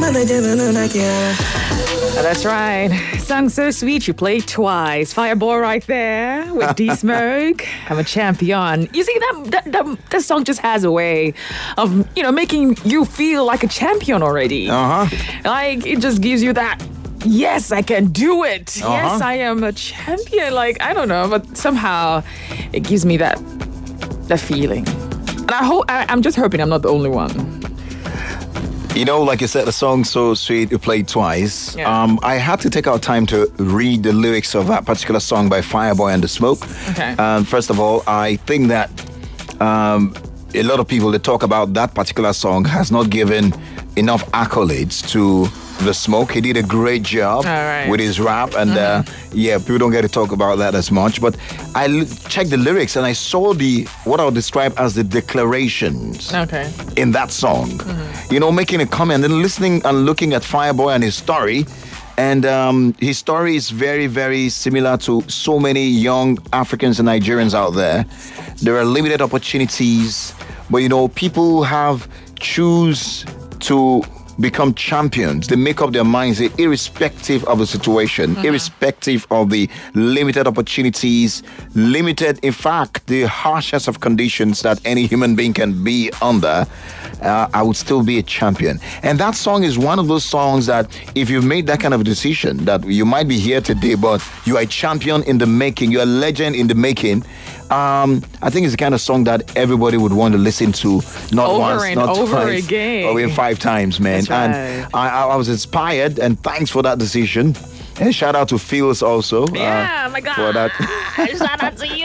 That's right. Song so sweet, you played twice. Fireball right there with D-Smoke. I'm a champion. You see, that song just has a way of, making you feel like a champion already. Like, it just gives you that, yes, I can do it. Yes, I am a champion. Like, I don't know, but somehow it gives me that feeling. And I'm just hoping I'm not the only one. Like you said, the song So Sweet, you played twice. Yeah. I had to take out time to read the lyrics of that particular song by Fireboy and the Smoke. Okay. First of all, I think that a lot of people that talk about that particular song has not given enough accolades to the Smoke. He did a great job with his rap, and people don't get to talk about that as much. But I checked the lyrics and I saw what I would describe as the declarations in that song. Making a comment and listening and looking at Fireboy and his story. And his story is very, very similar to so many young Africans and Nigerians out there. There are limited opportunities, but people choose to become champions. They make up their minds irrespective of the situation, irrespective of the limited opportunities, in fact, the harshest of conditions that any human being can be under. I would still be a champion. And that song is one of those songs that if you've made that kind of decision, that you might be here today, but you are a champion in the making, you're a legend in the making. I think it's the kind of song that everybody would want to listen to, not over once, and not over twice, again. or even 5 times, man. That's right. And I was inspired, and thanks for that decision. And shout out to Fields also. Yeah, my God. For that, shout out to you.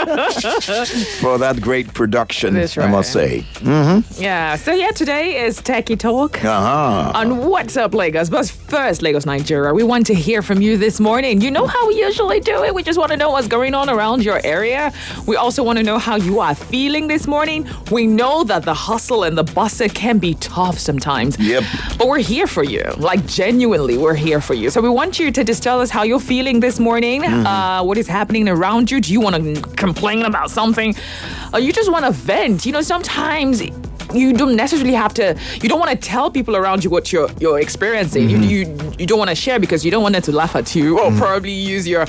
for that great production, That's right. I must say. Yeah, so today is Techie Talk on What's Up Lagos. But first, Lagos, Nigeria, we want to hear from you this morning. You know how we usually do it. We just want to know what's going on around your area. We also want to know how you are feeling this morning. We know that the hustle and the bustle can be tough sometimes. Yep. But we're here for you. Like, genuinely, we're here for you. So we want you to just tell us how you're feeling this morning. What is happening around you? Do you want to complain about something? Or you just want to vent? Sometimes you don't necessarily have to, you don't want to tell people around you what you're experiencing. You don't want to share because you don't want them to laugh at you or probably use your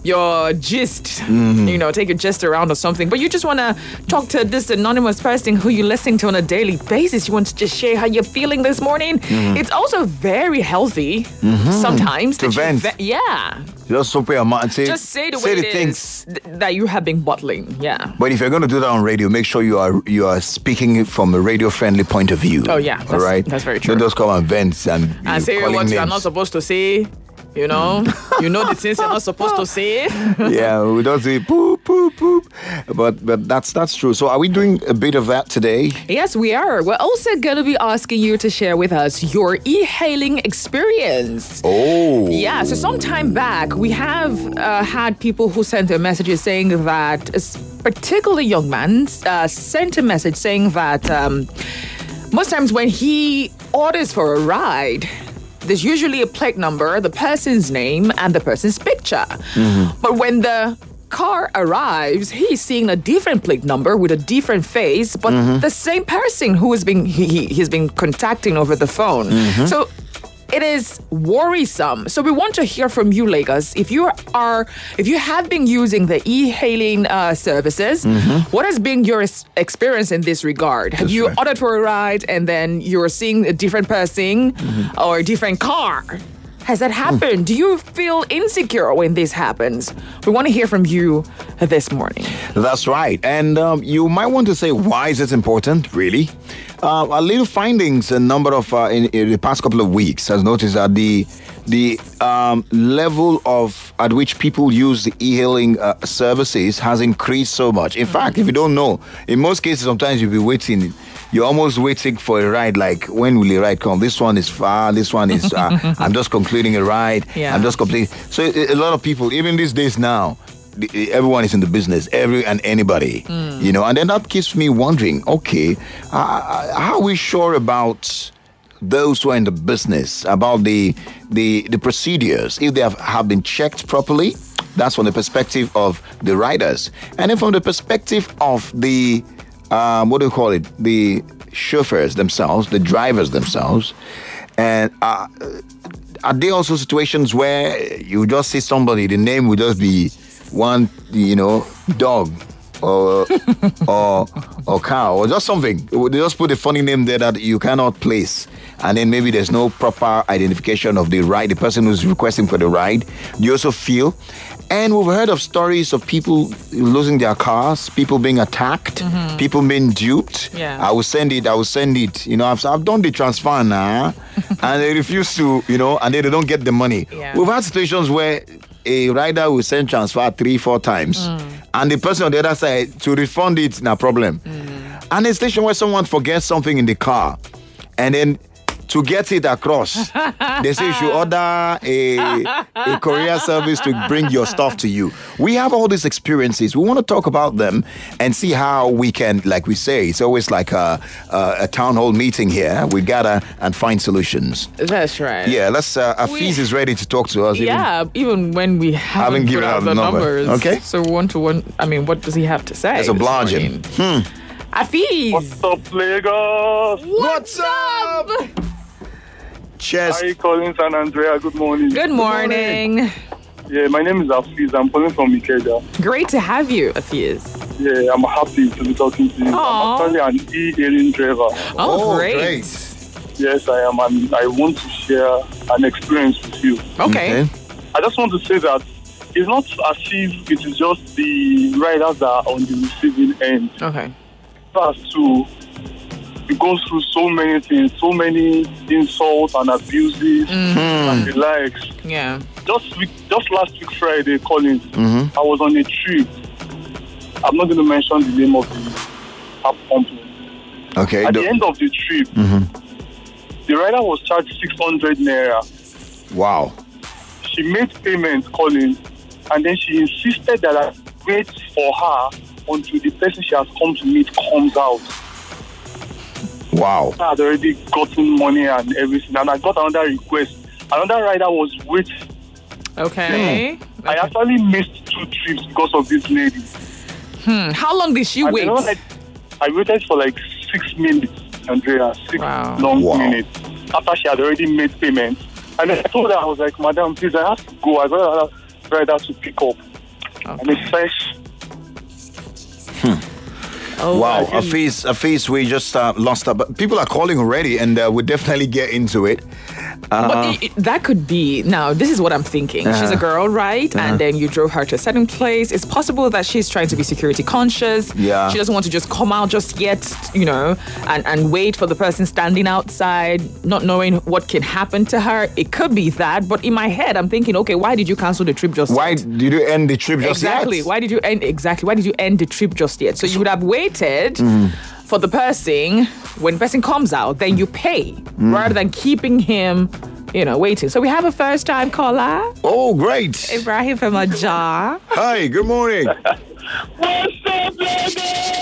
gist, take a gist around or something. But you just want to talk to this anonymous person who you listen to on a daily basis. You want to just share how you're feeling this morning. It's also very healthy sometimes. To vent. Just open your mouth and say the way it is that you have been bottling. Yeah. But if you're going to do that on radio, make sure you are speaking from a radio-friendly point of view. Oh, yeah. All right? That's very true. Don't just come and vent and say what you're not supposed to say. You know the things you're not supposed to say. Yeah, we don't say poop, poop, poop. But that's true. So are we doing a bit of that today? Yes, we are. We're also going to be asking you to share with us your e-hailing experience. Oh. Yeah, so some time back, we have had people who sent a message saying that, particularly young man, sent a message saying that most times when he orders for a ride, there's usually a plate number, the person's name, and the person's picture. But when the car arrives, he's seeing a different plate number with a different face, but the same person who he's been contacting over the phone. So it is worrisome. So we want to hear from you, Lagos. If you have been using the e-hailing services, what has been your experience in this regard? Have you ordered for a ride and then you're seeing a different person or a different car? Has that happened? Do you feel insecure when this happens? We want to hear from you this morning. That's right. And you might want to say, why is it important, really? A little findings, a number of, in the past couple of weeks, has noticed that the level at which people use the e-hailing services has increased so much. In fact, if you don't know, in most cases, sometimes you'll be waiting. You're almost waiting for a ride, like, when will the ride come? This one is far, this one is, I'm just concluding a ride. Yeah. I'm just completing. So a lot of people, even these days now, everyone is in the business, anybody, and then that keeps me wondering, okay, how are we sure about those who are in the business, about the procedures, if they have been checked properly? That's from the perspective of the riders. And then from the perspective of the the chauffeurs themselves, the drivers themselves. And are there also situations where you just see somebody, the name will just be one, dog or cow or just something? They just put a funny name there that you cannot place. And then maybe there's no proper identification of the ride, the person who's requesting for the ride. Do you also feel? And we've heard of stories of people losing their cars, people being attacked, people being duped. Yeah. I will send it. I've done the transfer now. And they refuse to, and they don't get the money. Yeah. We've had situations where a rider will send transfer 3-4 times. And the person on the other side, to refund it, no problem. And a station where someone forgets something in the car. And then to get it across, they say you should order a courier service to bring your stuff to you. We have all these experiences. We want to talk about them and see how we can, like we say, it's always like a town hall meeting here. We gather and find solutions. That's right. Yeah, let's. Afiz is ready to talk to us. Even when we haven't given out the numbers. Okay. So 1-to-1. I mean, what does he have to say? Let's oblige him. Afiz. What's up, Lagos? What's up? Cheers. Hi, Colin San Andrea. Good morning. Good morning. Yeah, my name is Afiz. I'm calling from Ikeja. Great to have you, Afiz. Yeah, I'm happy to be talking to you. Aww. I'm actually an e-hailing driver. Oh, great. Yes, I am, and I want to share an experience with you. Okay. I just want to say that it's not as if it is just the riders that are on the receiving end. Okay. As to it goes through so many things, so many insults and abuses and the likes. Yeah. Just last week Friday, Colin, I was on a trip. I'm not going to mention the name of the app company. Okay. At the end of the trip, the rider was charged 600 naira. Wow. She made payment, Colin, and then she insisted that I wait for her until the person she has come to meet comes out. Wow. I had already gotten money and everything, and I got another request. Another rider was waiting. Okay. I actually missed 2 trips because of this lady. How long did she wait? I waited for like 6 minutes, Andrea. 6 long minutes. After she had already made payment. And then I told her, I was like, Madam, please, I have to go. I got another rider to pick up. Okay. And it's fresh. Oh, wow, Afiz, we just lost her. But people are calling already, and we'll definitely get into it. But that could be, now, this is what I'm thinking. She's a girl, right? And then you drove her to a certain place. It's possible that she's trying to be security conscious. Yeah. She doesn't want to just come out just yet, and wait for the person standing outside, not knowing what can happen to her. It could be that. But in my head, I'm thinking, okay, why did you cancel the trip just yet? Why did you end the trip just yet? Why did you end the trip just yet? So you would have waited for the person. When the person comes out, then you pay rather than keeping him, waiting. So we have a first-time caller. Oh, great. Ibrahim from Ajah. Hi, good morning. What's up, Lagos?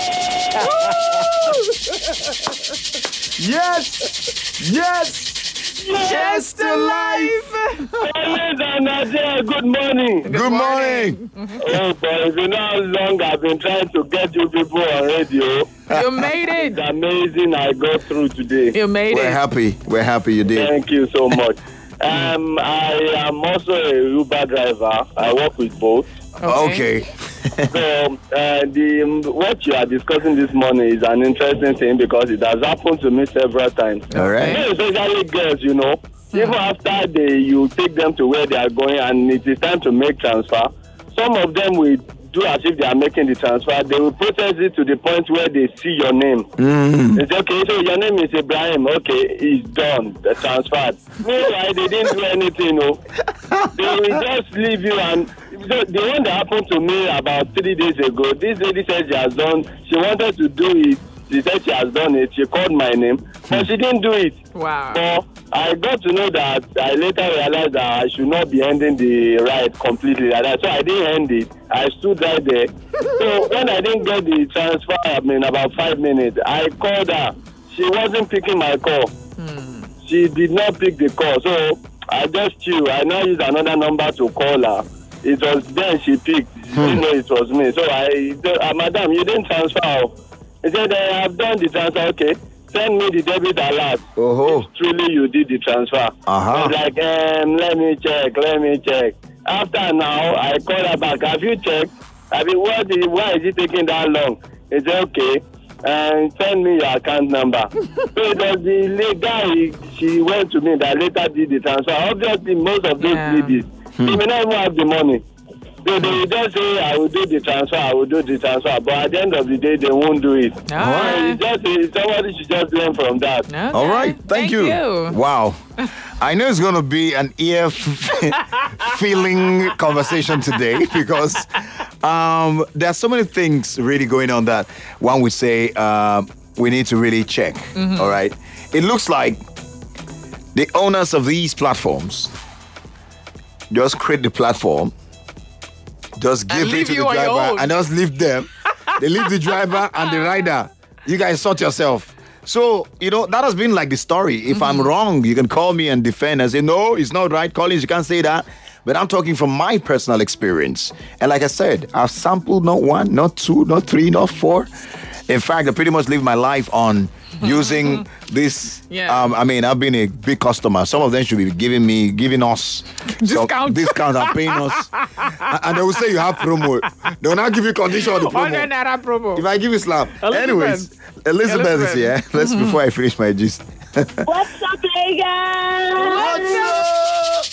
Yes to life. Good morning. Good morning. Oh, boys, you know how long I've been trying to get you people on radio. You made it. It's amazing I got through today. You made We're it. We're happy you did. Thank you so much. I am also a Uber driver. I work with both. Okay. So what you are discussing this morning is an interesting thing because it has happened to me several times. All right. Especially girls, even after you take them to where they are going and it is time to make transfer, some of them will do as if they are making the transfer. They will process it to the point where they see your name. They say, okay, so your name is Ibrahim. Okay, it's done. The transfer. Meanwhile, they didn't do anything. They will just leave you. And so the one that happened to me about 3 days ago, this lady said she has done. She wanted to do it. She said she has done it. She called my name, but she didn't do it. Wow. So I got to know that I later realized that I should not be ending the ride completely like that. So I didn't end it. I stood right there. So when I didn't get the transfer, about 5 minutes, I called her. She wasn't picking my call. She did not pick the call. So I just chilled. I now used another number to call her. It was then she picked. She didn't know it was me. So Madam, you didn't transfer. He said, I have done the transfer. Okay. send me the debit alert. Oh. Truly, you did the transfer. Like, let me check. After now, I call her back. Have you checked? I mean, why is it taking that long? He said, okay. And send me your account number. So it was the guy, she went to me that later did the transfer. Obviously, most of those ladies, they may not even have the money. So they will just say, I will do the transfer. But at the end of the day, they won't do it. All right. Somebody should just learn from that. Okay. All right. Thank you. Wow. I know it's going to be an ear feeling conversation today because there are so many things really going on that one would say we need to really check. All right. It looks like the owners of these platforms just create the platform, just give it to the driver and just leave them. They leave the driver and the rider. You guys sort yourself. So, that has been like the story. If I'm wrong, you can call me and defend and say, no, it's not right. Collins, you can't say that. But I'm talking from my personal experience. And like I said, I've sampled not one, not two, not three, not four. In fact, I pretty much live my life on using this. I've been a big customer. Some of them should be giving us discounts and paying us. And they will say you have promo. They will not give you condition on the promo. If I give you slap. Anyways, Elizabeth is here. Let's before I finish my gist. What's up, Megan? What's up?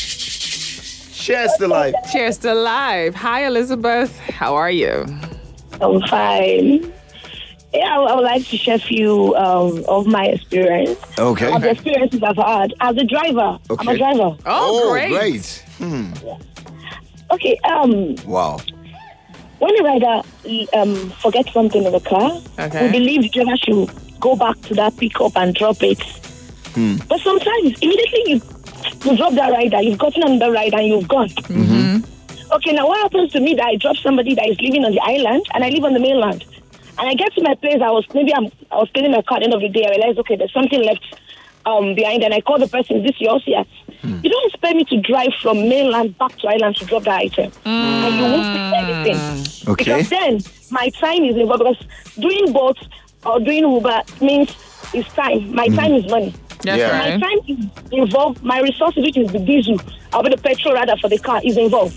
Cheers to life. Cheers to life. Hi, Elizabeth. How are you? I'm fine. Yeah, I would like to share a few of my experience. Okay. Of the experiences I've had as a driver. Okay. I'm a driver. Oh, great. Yeah. Okay. Wow. When a rider forgets something in the car, we believe the driver should go back to that pickup and drop it. But sometimes, immediately you drop that rider, you've gotten on the rider and you've gone. Okay, now what happens to me that I drop somebody that is living on the island and I live on the mainland? And I get to my place, I was cleaning my car at the end of the day. I realized, okay, there's something left behind. And I call the person, is this yours? Yes. You don't expect me to drive from mainland back to island to drop that item. And you won't fix anything. Okay. Because then my time is involved. Because doing both or doing Uber means it's time. My time is money. That's right. My time is involved. My resources, which is the diesel, or the petrol rather for the car, is involved.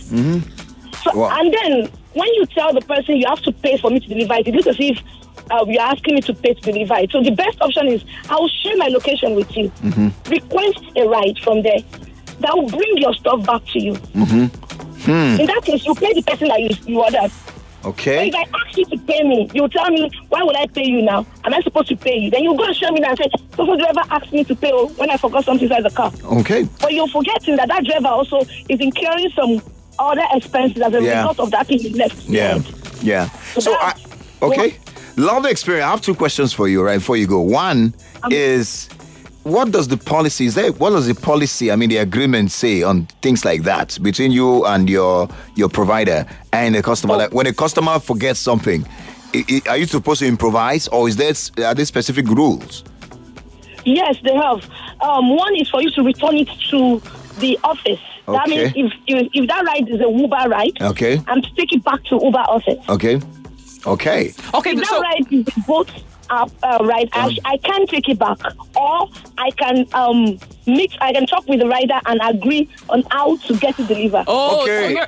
So, and then when you tell the person you have to pay for me to deliver it, it looks as if you're asking me to pay to deliver it. So the best option is I will share my location with you. Request a ride from there. That will bring your stuff back to you. In that case, you pay the person that you ordered. Okay. So if I ask you to pay me, you tell me, why will I pay you now? Am I supposed to pay you? Then you go and show me that and say, suppose you ever asked me to pay when I forgot something inside the car. Okay. But you're forgetting that driver also is incurring some other expenses as a result of that thing he left. Yeah. So love the experience. I have two questions for you right before you go. One is, what does the policy the agreement say on things like that between you and your provider and the customer? Like when a customer forgets something, are you supposed to improvise, or are there specific rules? Yes, they have. One is for you to return it to the office. Okay. That means if that ride is a Uber ride, and to take it back to Uber office. Okay. If that ride is a boat ride, I can take it back, or I can I can talk with the rider and agree on how to get it delivered. Oh, okay.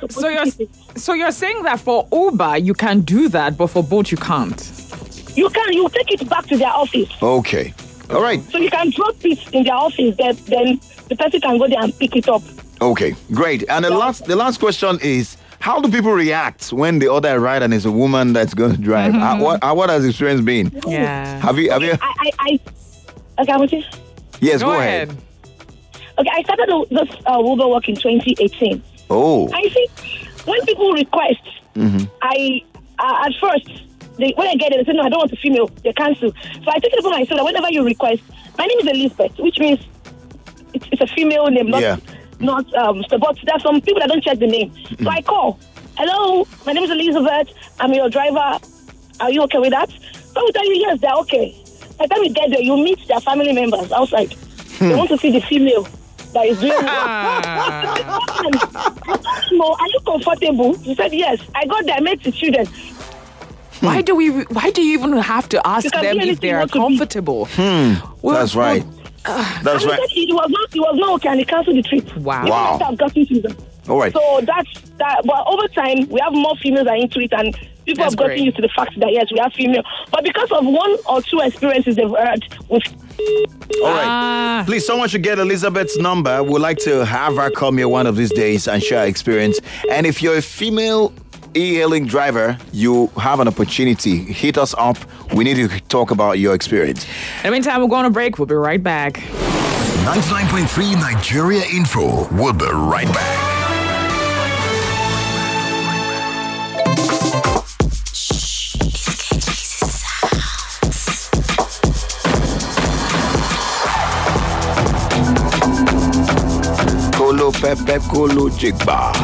So you're saying that for Uber you can do that, but for boat you can't. You take it back to their office. Okay. All right. So you can drop it in their office, then the person can go there and pick it up. Okay, great. And the last question is, how do people react when the other rider is a woman that's going to drive? What has the experience been? Yeah. Have you? Okay, what's it? Yes, go ahead. Okay, I started this Uber work in 2018. Oh. I think when people request, at first, when I get it, they say, no, I don't want a female. They cancel. So I take it upon myself that whenever you request, my name is Elizabeth, which means it's a female name, but there are some people that don't check the name. So I call. Hello, my name is Elizabeth. I'm your driver. Are you okay with that? So I will tell you, yes, they're okay. By the time you get there, you meet their family members outside. They want to see the female that is doing are you comfortable? He said, yes. I got there, I met the children. Why do you even have to ask them if they are comfortable? That's right. That's right. It was not okay, and he canceled the trip. Wow. I've gotten to them. All right. So that's that. But over time, we have more females are into it, and people have gotten used to the fact that yes, we have female. But because of one or two experiences they've heard with. All right. Please, someone should get Elizabeth's number. We'd like to have her come here one of these days and share her experience. And if you're a female e-hailing driver, you have an opportunity. Hit us up. We need to talk about your experience. In the meantime, we're going to break. We'll be right back. 99.3 Nigeria Info. We'll be right back. Kolo pepe kolo jigba.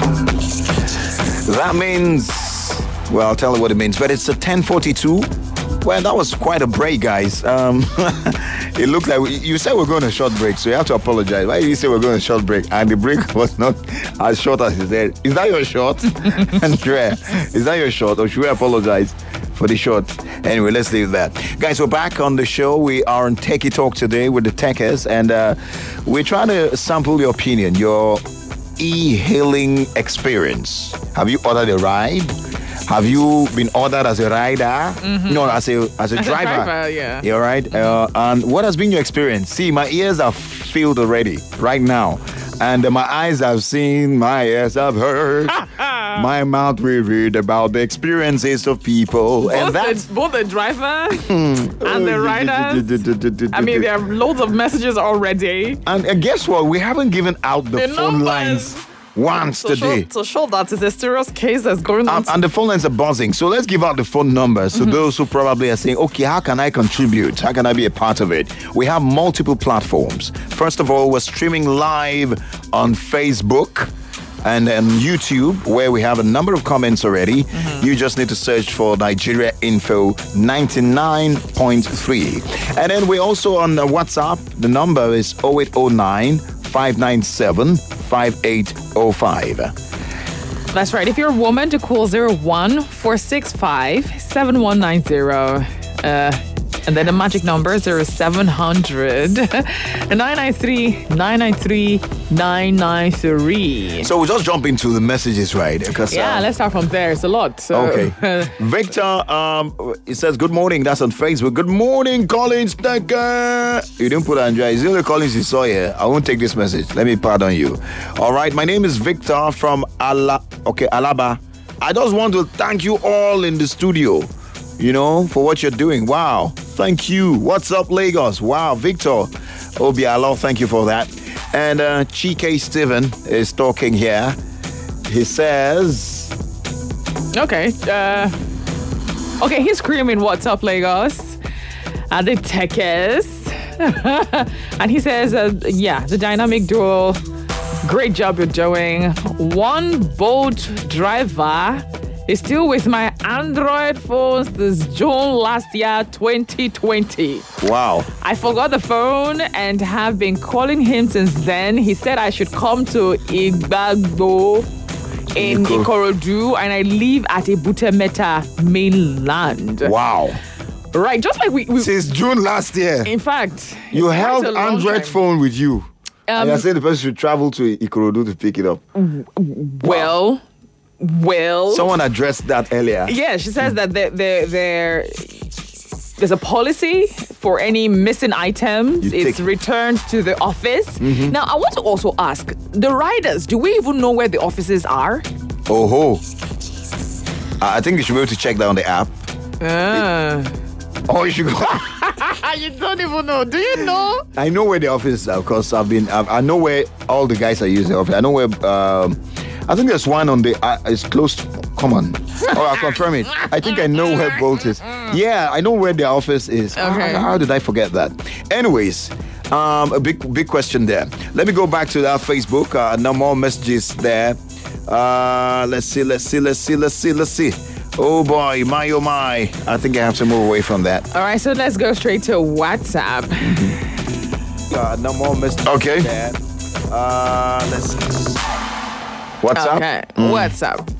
That means, well, I'll tell you what it means, but it's a 10:42. Well, that was quite a break, guys. It looked like you said we're going to short break, so you have to apologize. Why did you say we're going to short break? And the break was not as short as you said. Is that your short? Andrea, is that your short? Or should we apologize for the short? Anyway, let's leave that. Guys, we're back on the show. We are on Techie Talk today with the Techers, and we're trying to sample your opinion, your e-hailing experience. Have you ordered a ride? Have you been ordered as a rider? No, as a driver. Yeah. You're right. And what has been your experience? See, my ears are filled already right now. And my eyes have seen, my ears have heard, my mouth will read about the experiences of people. Both the driver and the rider. I mean, there are loads of messages already. And guess what? We haven't given out the phone lines once today. To show that it's a serious case that's going on. And the phone lines are buzzing. So let's give out the phone numbers to those who probably are saying, okay, how can I contribute? How can I be a part of it? We have multiple platforms. First of all, we're streaming live on Facebook and YouTube, where we have a number of comments already. You just need to search for Nigeria Info 99.3. And then we're also on WhatsApp. The number is 0809 597 5805. That's right. If you're a woman, to call 01-465-7190. And then the magic number 0700 993 993 993. So we'll just jump into the messages, right? Because, let's start from there. It's a lot. So. Okay. Victor, it says, good morning. That's on Facebook. Good morning, Collins Decker. You didn't put Andrea. It's the only Collins you saw here. I won't take this message. Let me pardon you. All right. My name is Victor from Alaba. I just want to thank you all in the studio, for what you're doing. Wow. Thank you. What's up, Lagos? Wow, Victor. Obialo, thank you for that. And Chike Steven is talking here. He says... Okay, he's screaming, what's up, Lagos? And the Techers. And he says, the dynamic duo, great job you're doing. One boat driver is still with my Android phones this June last year, 2020. Wow. I forgot the phone and have been calling him since then. He said I should come to Igbagbo in Ikorodu, and I live at Ibutemeta mainland. Wow. Right, just like we since June last year. In fact, you held Android phone with you. And I said the person should travel to Ikorodu to pick it up. Well, someone addressed that earlier. Yeah, she says that there's a policy for any missing items. It's returned to the office. Now, I want to also ask, the riders, do we even know where the offices are? I think you should be able to check that on the app. You should go. You don't even know. Do you know? I know where the office is, of course. I know where all the guys are using the office. I know where... I think there's one on the... it's close to... Come on. I'll confirm it. I think I know where Bolt is. Yeah, I know where the office is. Okay. How did I forget that? Anyways, a big question there. Let me go back to that Facebook. No more messages there. Let's see. Oh boy, my. I think I have to move away from that. All right, so let's go straight to WhatsApp. No more messages. Okay. There. Let's see. WhatsApp? Okay. WhatsApp.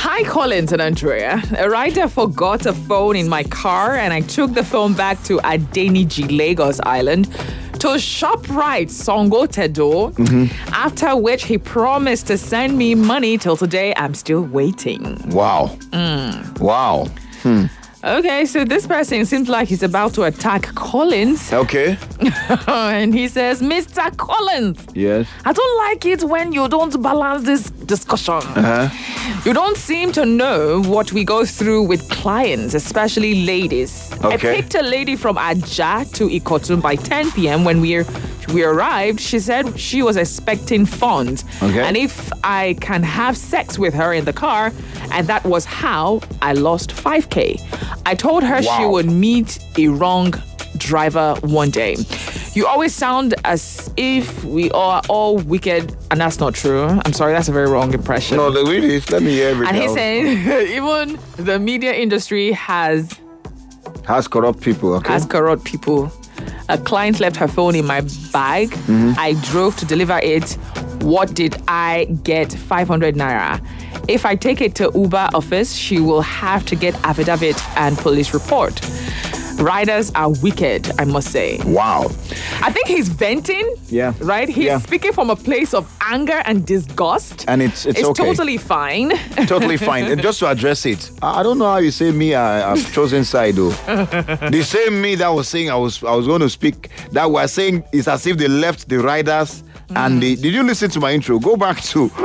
Hi, Collins and Andrea. A rider forgot a phone in my car and I took the phone back to Adeniji, Lagos Island to ShopRite Songo Tedo, after which he promised to send me money. Till today, I'm still waiting. Wow. Wow. Okay, so this person seems like he's about to attack Collins. Okay. And he says, Mr. Collins. Yes. I don't like it when you don't balance this discussion. You don't seem to know what we go through with clients, especially ladies. Okay. I picked a lady from Aja to Ikotun by 10 p.m. When we arrived. She said she was expecting funds. Okay. And if I can have sex with her in the car, and that was how I lost 5K. I told her she would meet a wrong driver one day. You always sound as if we are all wicked, and that's not true. I'm sorry, that's a very wrong impression. No, really, let me hear everything. And he's saying even the media industry has corrupt people. Okay. Has corrupt people. A client left her phone in my bag. I drove to deliver it. What did I get? 500 naira. If I take it to Uber office, she will have to get affidavit and police report. Riders are wicked, I must say. Wow. I think he's venting. Yeah. Right? He's speaking from a place of anger and disgust. And it's okay. Totally fine. Totally fine. And just to address it, I don't know how you say me, I've chosen side though. The same me that was saying I was going to speak, that was saying it's as if they left the riders. And did you listen to my intro? Go back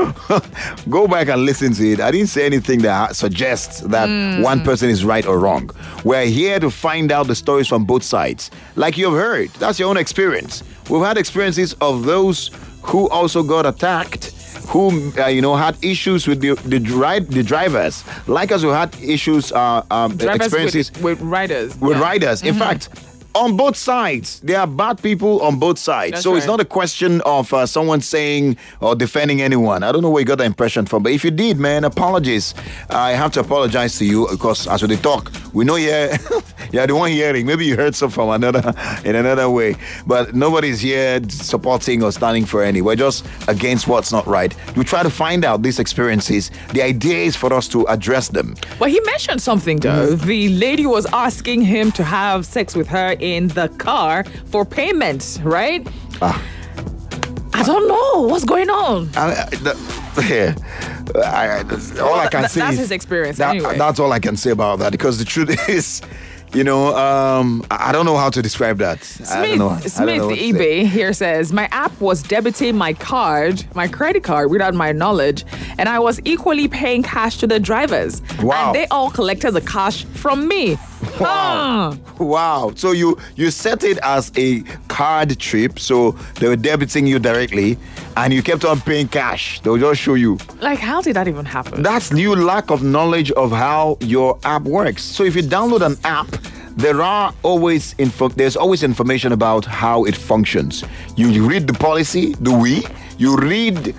and listen to it. I didn't say anything that suggests that one person is right or wrong. We're here to find out the stories from both sides. Like you've heard, that's your own experience. We've had experiences of those who also got attacked, who had issues with the drivers. Like us, who had issues, experiences with riders. With riders. In fact, on both sides, there are bad people on both sides. That's so right. It's not a question of someone saying or defending anyone. I don't know where you got that impression from, but if you did, man, apologies. I have to apologize to you because as we talk, we know you're the one hearing. Maybe you heard some from in another way, but nobody's here supporting or standing for any. We're just against what's not right. We try to find out these experiences. The idea is for us to address them. Well, he mentioned something though. The lady was asking him to have sex with her in the car for payment, right? I don't know what's going on. All I can say that's is his experience anyway. That's all I can say about that, because the truth is, I don't know how to describe that. Smith eBay here says, my app was debiting my credit card without my knowledge, and I was equally paying cash to the drivers. Wow. And they all collected the cash from me. Wow. Wow. So you set it as a card trip, so they were debiting you directly, and you kept on paying cash. They'll just show you. Like, how did that even happen? That's new lack of knowledge of how your app works. So if you download an app, there's always information about how it functions. You read the policy, you read,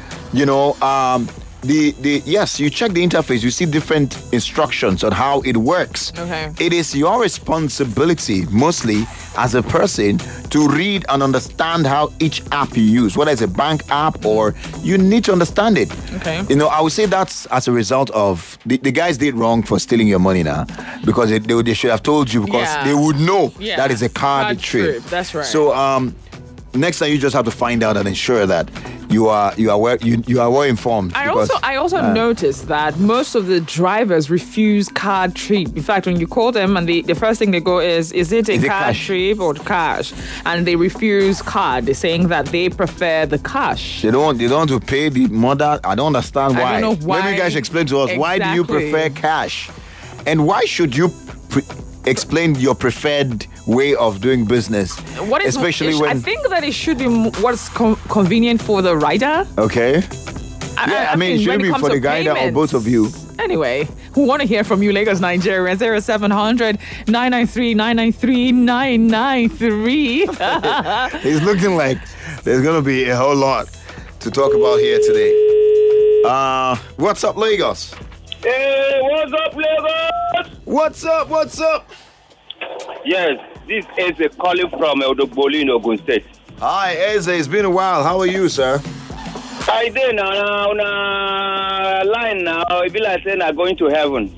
yes, you check the interface, you see different instructions on how it works. Okay. It is your responsibility, mostly as a person, to read and understand how each app you use, whether it's a bank app or you need to understand it. Okay. I would say that's as a result of the guys did wrong for stealing your money now, because they should have told you, because they would know that is a card trip. That's right. So next time you just have to find out and ensure that you are well informed. I also noticed that most of the drivers refuse card trip. In fact, when you call them and the first thing they go is it a card trip or cash? And they refuse card. They're saying that they prefer the cash. They don't want to pay the mother. I don't understand why. I don't know why. Maybe you guys should explain to us, why do you prefer cash? And why should you explain your preferred way of doing business? I think that it should be what's convenient for the rider. Okay. I mean, it should be for the guy or both of you. Anyway, we want to hear from you, Lagos, Nigeria. 0700 993 993 993. It's looking like there's going to be a whole lot to talk about here today. What's up, Lagos? Hey, what's up, Lagos? What's up? Yes, this is a calling from Odogboli in Ogun State. Hi, Eze. It's been a while. How are you, sir? I did on a line now. It be like saying I'm going to heaven.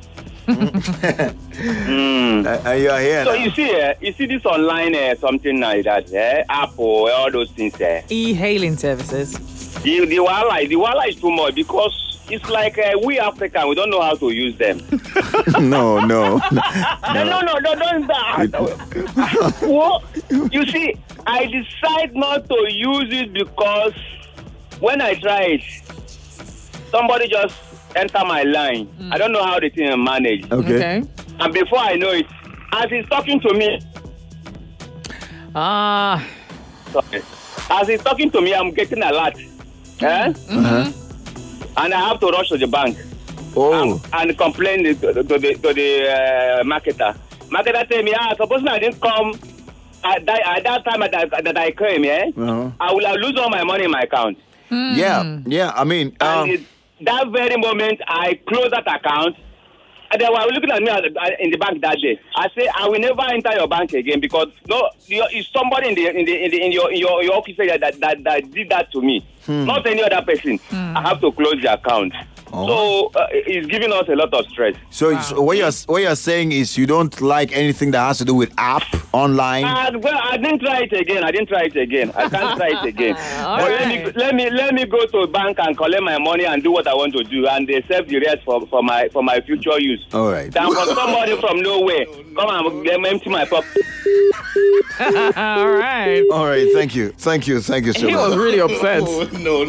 You are here. So now. you see this online something like that, Apple, all those things. E-hailing services. The wala is too much because it's like we Africans, we don't know how to use them. No, don't that. Well, you see, I decide not to use it because when I try it, somebody just enter my line. I don't know how the thing is managed. Okay. And before I know it, as he's talking to me, sorry. As he's talking to me, I'm getting alert. And I have to rush to the bank. And complain to the marketer. Marketer tell me, suppose I didn't come at that time that I came, I will have lose all my money in my account. Yeah. I mean, that very moment I close that account, and they were looking at me in the bank that day. I say I will never enter your bank again because it's somebody in your office that did that to me, not any other person. I have to close the account. So it's giving us a lot of stress. So what you're saying is you don't like anything that has to do with app online. Well, I didn't try it again. I can't try it again. Let me go to a bank and collect my money and do what I want to do, and they save the rest for my future use. All right. Than for somebody from nowhere come and empty my pocket. All right. Thank you so much. He was really upset. No.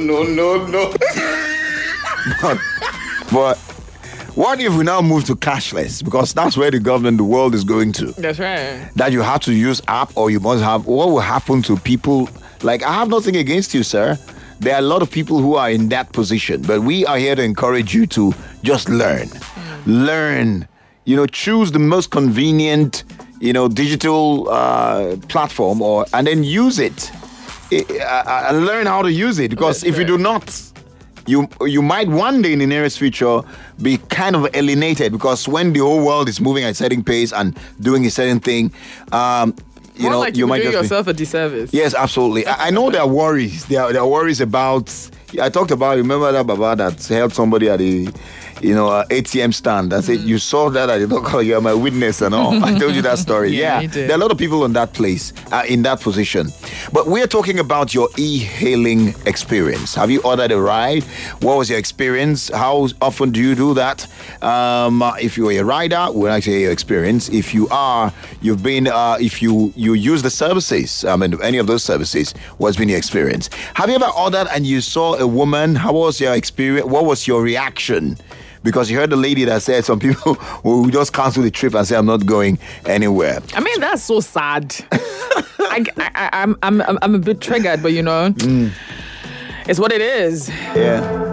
But what if we now move to cashless? Because that's where the government, the world is going to. That's right. That you have to use app or you must have. What will happen to people? Like, I have nothing against you, sir. There are a lot of people who are in that position. But we are here to encourage you to just learn. Learn. Choose the most convenient, digital platform and then use it. And learn how to use it. Because if you do not, you might one day in the nearest future be kind of alienated, because when the whole world is moving at a certain pace and doing a certain thing, you might do yourself a disservice. Yes, absolutely. I know there are worries. There are worries about. I talked about. Remember that Baba that held somebody at the ATM stand. I said, you saw that. I did not call you my witness and all. I told you that story. Yeah. There are a lot of people in that place, in that position. But we're talking about your e-hailing experience. Have you ordered a ride? What was your experience? How often do you do that? If you're a rider, we'd like to hear your experience. If you are, if you use the services, any of those services, what's been your experience? Have you ever ordered and you saw a woman? How was your experience? What was your reaction? Because you heard the lady that said some people will just cancel the trip and say, I'm not going anywhere. I mean, that's so sad. I'm a bit triggered, but it's what it is. Yeah.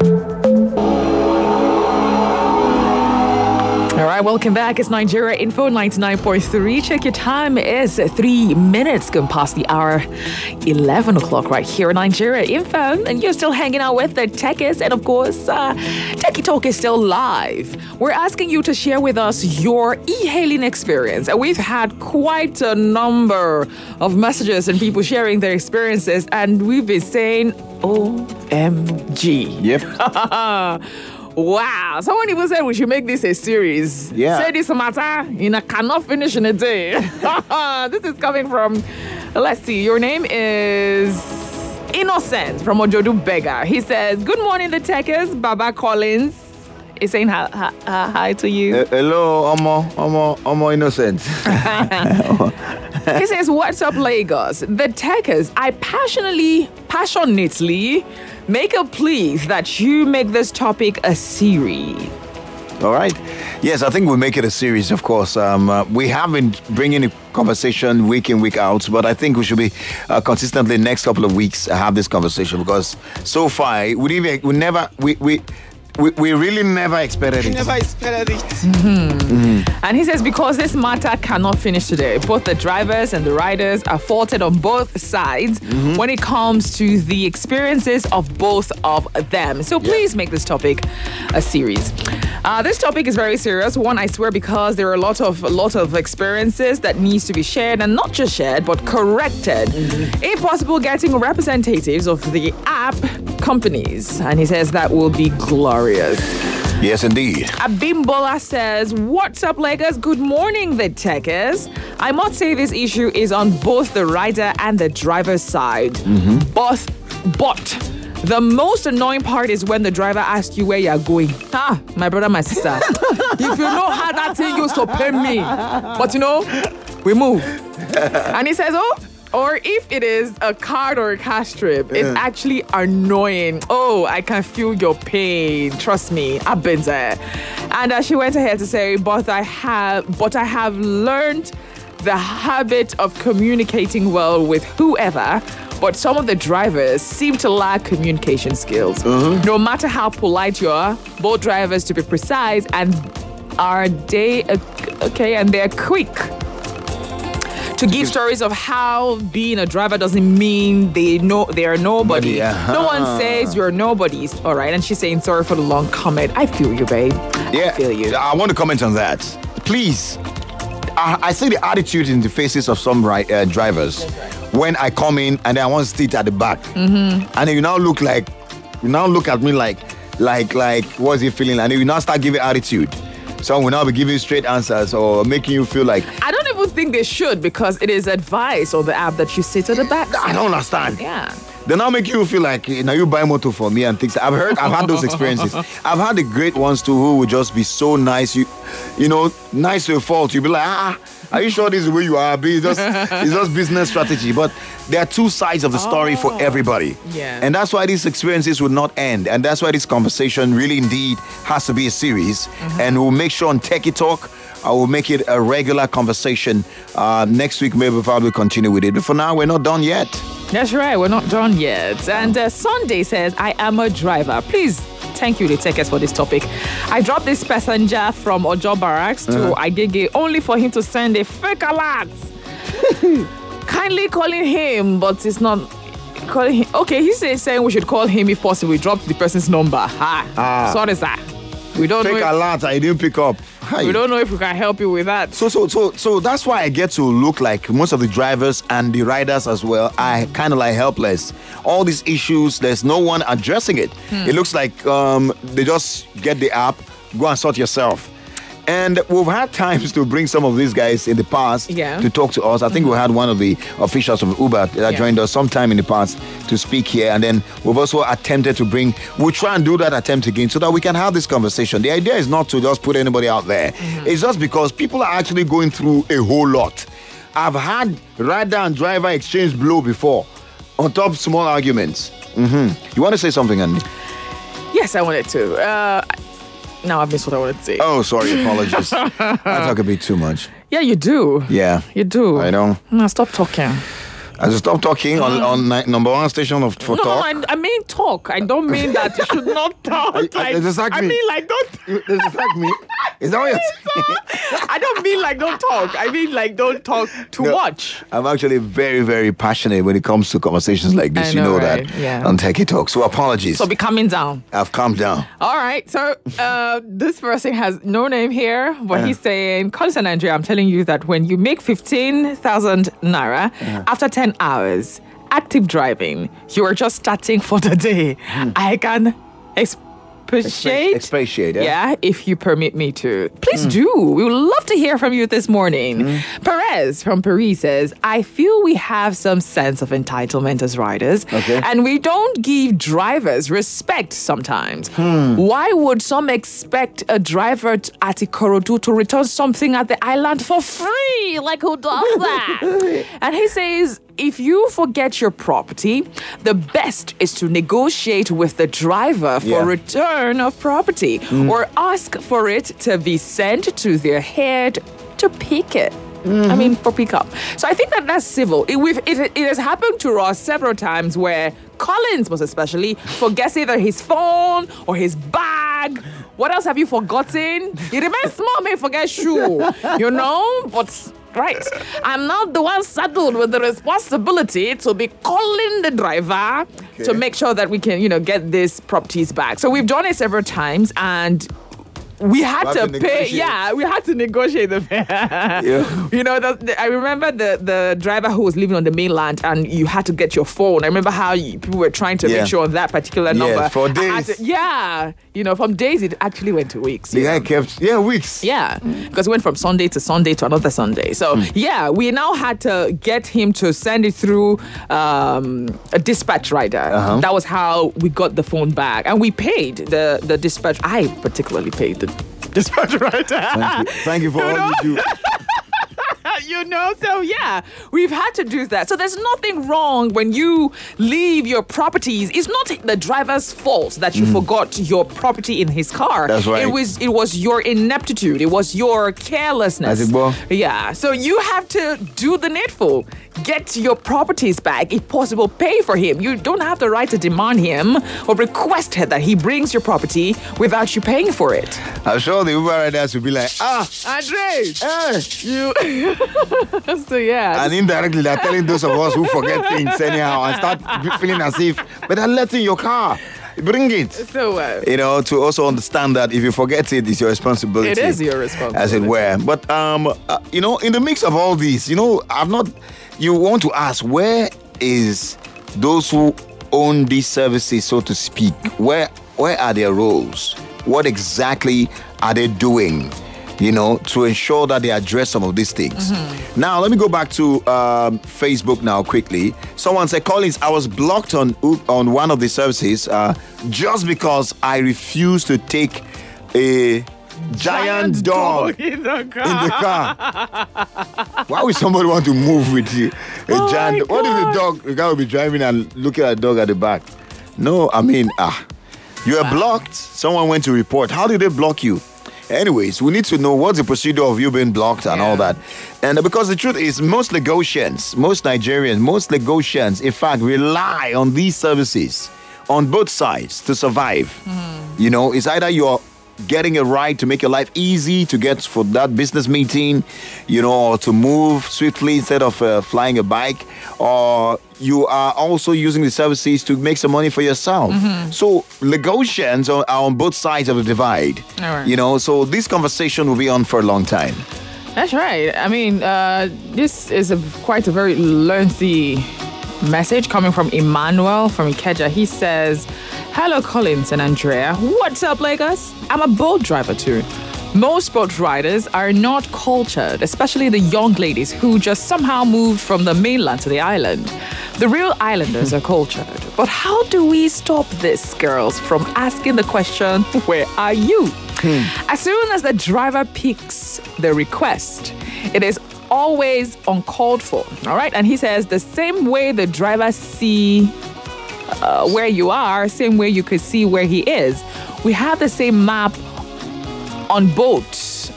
All right, welcome back. It's Nigeria Info 99.3. Check your time. It's 3 minutes gone past the hour 11 o'clock right here in Nigeria Info. And you're still hanging out with the techies. And of course, Techie Talk is still live. We're asking you to share with us your e-hailing experience. And we've had quite a number of messages and people sharing their experiences. And we've been saying, OMG. Yep. Wow. Someone even said we should make this a series. Yeah. Say this matter, cannot finish in a day. This is coming from, let's see, your name is Innocent from Ojodu Beggar. He says, good morning, the techers. Baba Collins is saying hi to you. Hello, Omo Innocent. He says, what's up, Lagos? The techers, I passionately make a plea that you make this topic a series. All right. Yes, I think we'll make it a series, of course. We have been bringing a conversation week in, week out, but I think we should be consistently next couple of weeks have this conversation, because so far we really never expected it. And he says, because this matter cannot finish today, both the drivers and the riders are faulted on both sides when it comes to the experiences of both of them. So please make this topic a series. This topic is very serious. One, I swear, because there are a lot of experiences that needs to be shared, and not just shared, but corrected. If possible, getting representatives of the app companies. And he says that will be glorious. Yes, indeed. Abimbola says, "What's up, Lagos? Good morning, the techers. I must say this issue is on both the rider and the driver's side. But the most annoying part is when the driver asks you where you're going. My brother, my sister. If you know how that thing used to pay me. But we move." And he says, or if it is a card or a cash trip, it's actually annoying. Oh, I can feel your pain. Trust me, I've been there. And she went ahead to say, but I have learned the habit of communicating well with whoever. But some of the drivers seem to lack communication skills. No matter how polite you are, both drivers, to be precise, and they're quick to give stories of how being a driver doesn't mean they are nobody. No one says you're nobody. All right. And she's saying, sorry for the long comment. I feel you, babe. Yeah, I feel you. I want to comment on that. Please. I see the attitude in the faces of some drivers when I come in and then I want to sit at the back. And then you now look at me like what's he feeling? And then you now start giving attitude. Some will now be giving straight answers or making you feel like... I don't even think they should, because it is advice on the app that you sit at the back. I don't understand. Yeah. They now make you feel like, now you buy motor for me and things. I've had those experiences. I've had the great ones too, who would just be so nice. Nice to a fault. You'll be like, are you sure this is where you are? It's just business strategy. But there are two sides of the story for everybody. Yeah. And that's why these experiences will not end. And that's why this conversation really indeed has to be a series. And we'll make sure on Techie Talk, I will make it a regular conversation. Next week, maybe we'll probably continue with it. But for now, we're not done yet. That's right. We're not done yet. And Sunday says, I am a driver. Please, thank you, the takers, for this topic. I dropped this passenger from Ojo Barracks to Agege only for him to send a fake alert. Kindly calling him, but it's not calling him. Okay, he's saying we should call him if possible. We dropped the person's number. Sorry, sir. We don't fake know. Alert, I didn't pick up. We don't know if we can help you with that. So that's why I get to look like most of the drivers and the riders as well are kind of like helpless. All these issues, there's no one addressing it. It looks like they just get the app, go and sort yourself. And we've had times to bring some of these guys in the past to talk to us. I think we had one of the officials of Uber that joined us sometime in the past to speak here. And then we've also attempted to we'll try and do that attempt again so that we can have this conversation. The idea is not to just put anybody out there. It's just because people are actually going through a whole lot. I've had rider and driver exchange blow before on top of small arguments. You want to say something, Andy? Yes, I wanted to. Now I've missed what I wanted to say. Oh, sorry. Apologies. I talk a bit too much. Yeah, you do. Yeah. You do. I know. No, stop talking. I just stop talking on number one station for talk. No, I mean talk. I don't mean that you should not talk. Does it mean like don't. Does it affect me? Is that what you're saying? I don't mean like don't talk. I mean like don't talk too much. I'm actually very, very passionate when it comes to conversations like this. I know, right? That. Yeah. On Techie Talk. So apologies. So be calming down. I've calmed down. All right. So this person has no name here, but he's saying, Concern Nigeria, I'm telling you that when you make 15,000 naira after 10 hours, active driving, you are just starting for the day. I can expatiate. Yeah, if you permit me to. Please do. We would love to hear from you this morning. Perez from Paris says, I feel we have some sense of entitlement as riders, and we don't give drivers respect sometimes. Why would some expect a driver at Ikorodu to return something at the island for free? Like, who does that? And he says, if you forget your property, the best is to negotiate with the driver for return of property or ask for it to be sent to their head to pick it. I mean, for pickup. So I think that's civil. It has happened to us several times where Collins most especially forgets either his phone or his bag. What else have you forgotten? It remains small, may forget shoe. But... Right. I'm not the one saddled with the responsibility to be calling the driver to make sure that we can, get these properties back. So we've done it several times, and we had to pay. Yeah, we had to negotiate the fare. Yeah. You know, I remember the driver who was living on the mainland, and you had to get your phone. I remember how people were trying to make sure on that particular number. For days. You know, from days it actually went to weeks. The guy kept weeks. Yeah, because it went from Sunday to Sunday to another Sunday. So we now had to get him to send it through a dispatch rider. That was how we got the phone back, and we paid the dispatch. I particularly paid the dispatch rider. Thank you for all you do. You know, so we've had to do that. So there's nothing wrong when you leave your properties. It's not the driver's fault that you forgot your property in his car. That's right. It was your ineptitude. It was your carelessness. As it was. Yeah. So you have to do the needful. Get your properties back. If possible, pay for him. You don't have the right to demand him or request that he brings your property without you paying for it. I'm sure the Uber riders will be like, Andre, you. So and indirectly they're telling those of us who forget things anyhow and start feeling as if, but I'm letting your car. Bring it. So, you know, to also understand that if you forget it, it's your responsibility. It is your responsibility. As it were. But, you know, in the mix of all these, you know, you want to ask, where is those who own these services, so to speak? Where are their roles? What exactly are they doing, you know, to ensure that they address some of these things? Now, let me go back to Facebook now quickly. Someone said, Collins, I was blocked on one of the services just because I refused to take a giant dog in the car. Why would somebody want to move with you? Giant. What if the guy will be driving and looking at the dog at the back? No, I mean, you are blocked. Someone went to report. How did they block you? Anyways, we need to know what's the procedure of you being blocked and all that. And because the truth is, most Nigerians, in fact, rely on these services on both sides to survive. You know, it's either you're getting a ride to make your life easy to get for that business meeting, you know, or to move swiftly instead of flying a bike, or you are also using the services to make some money for yourself. So negotiations are on both sides of the divide. You know, so this conversation will be on for a long time. That's right. I mean, this is quite a very lengthy message coming from Emmanuel from Ikeja. He says, hello, Collins and Andrea. What's up, Lagos? I'm a boat driver too. Most boat riders are not cultured, especially the young ladies who just somehow moved from the mainland to the island. The real islanders are cultured. But how do we stop this, girls, from asking the question, where are you? As soon as the driver picks the request, it is always uncalled for, all right? And he says the same way the driver see where you are, same way you could see where he is. We have the same map on both,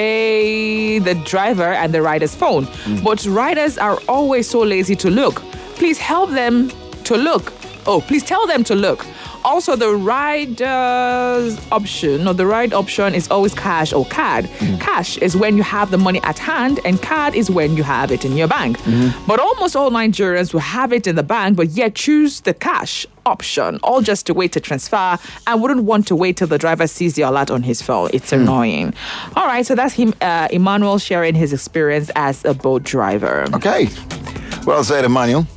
okay, the driver and the rider's phone. But riders are always so lazy to look. Please help them to look. Please tell them to look. Also, the rider's option or the ride option is always cash or card. Cash is when you have the money at hand, and card is when you have it in your bank. But almost all Nigerians will have it in the bank, but yet choose the cash option, all just to wait to transfer, and wouldn't want to wait till the driver sees the alert on his phone. It's annoying. All right, so that's him, Emmanuel, sharing his experience as a boat driver. Okay. Well said, Emmanuel.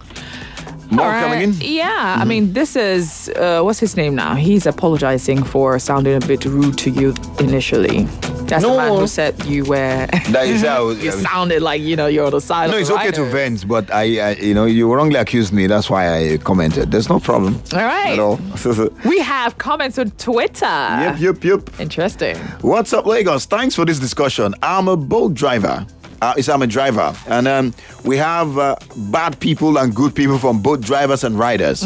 More coming in? Yeah, I mean, this is, what's his name now? He's apologizing for sounding a bit rude to you initially. That's the man who said you were... That is how... you sounded like, you know, you're on the side of the No, it's okay to vent, but I you know, you wrongly accused me. That's why I commented. There's no problem. All right. At all. We have comments on Twitter. Yep. Interesting. What's up, Lagos? Thanks for this discussion. I'm a boat driver. I'm a driver, and we have bad people and good people from both drivers and riders.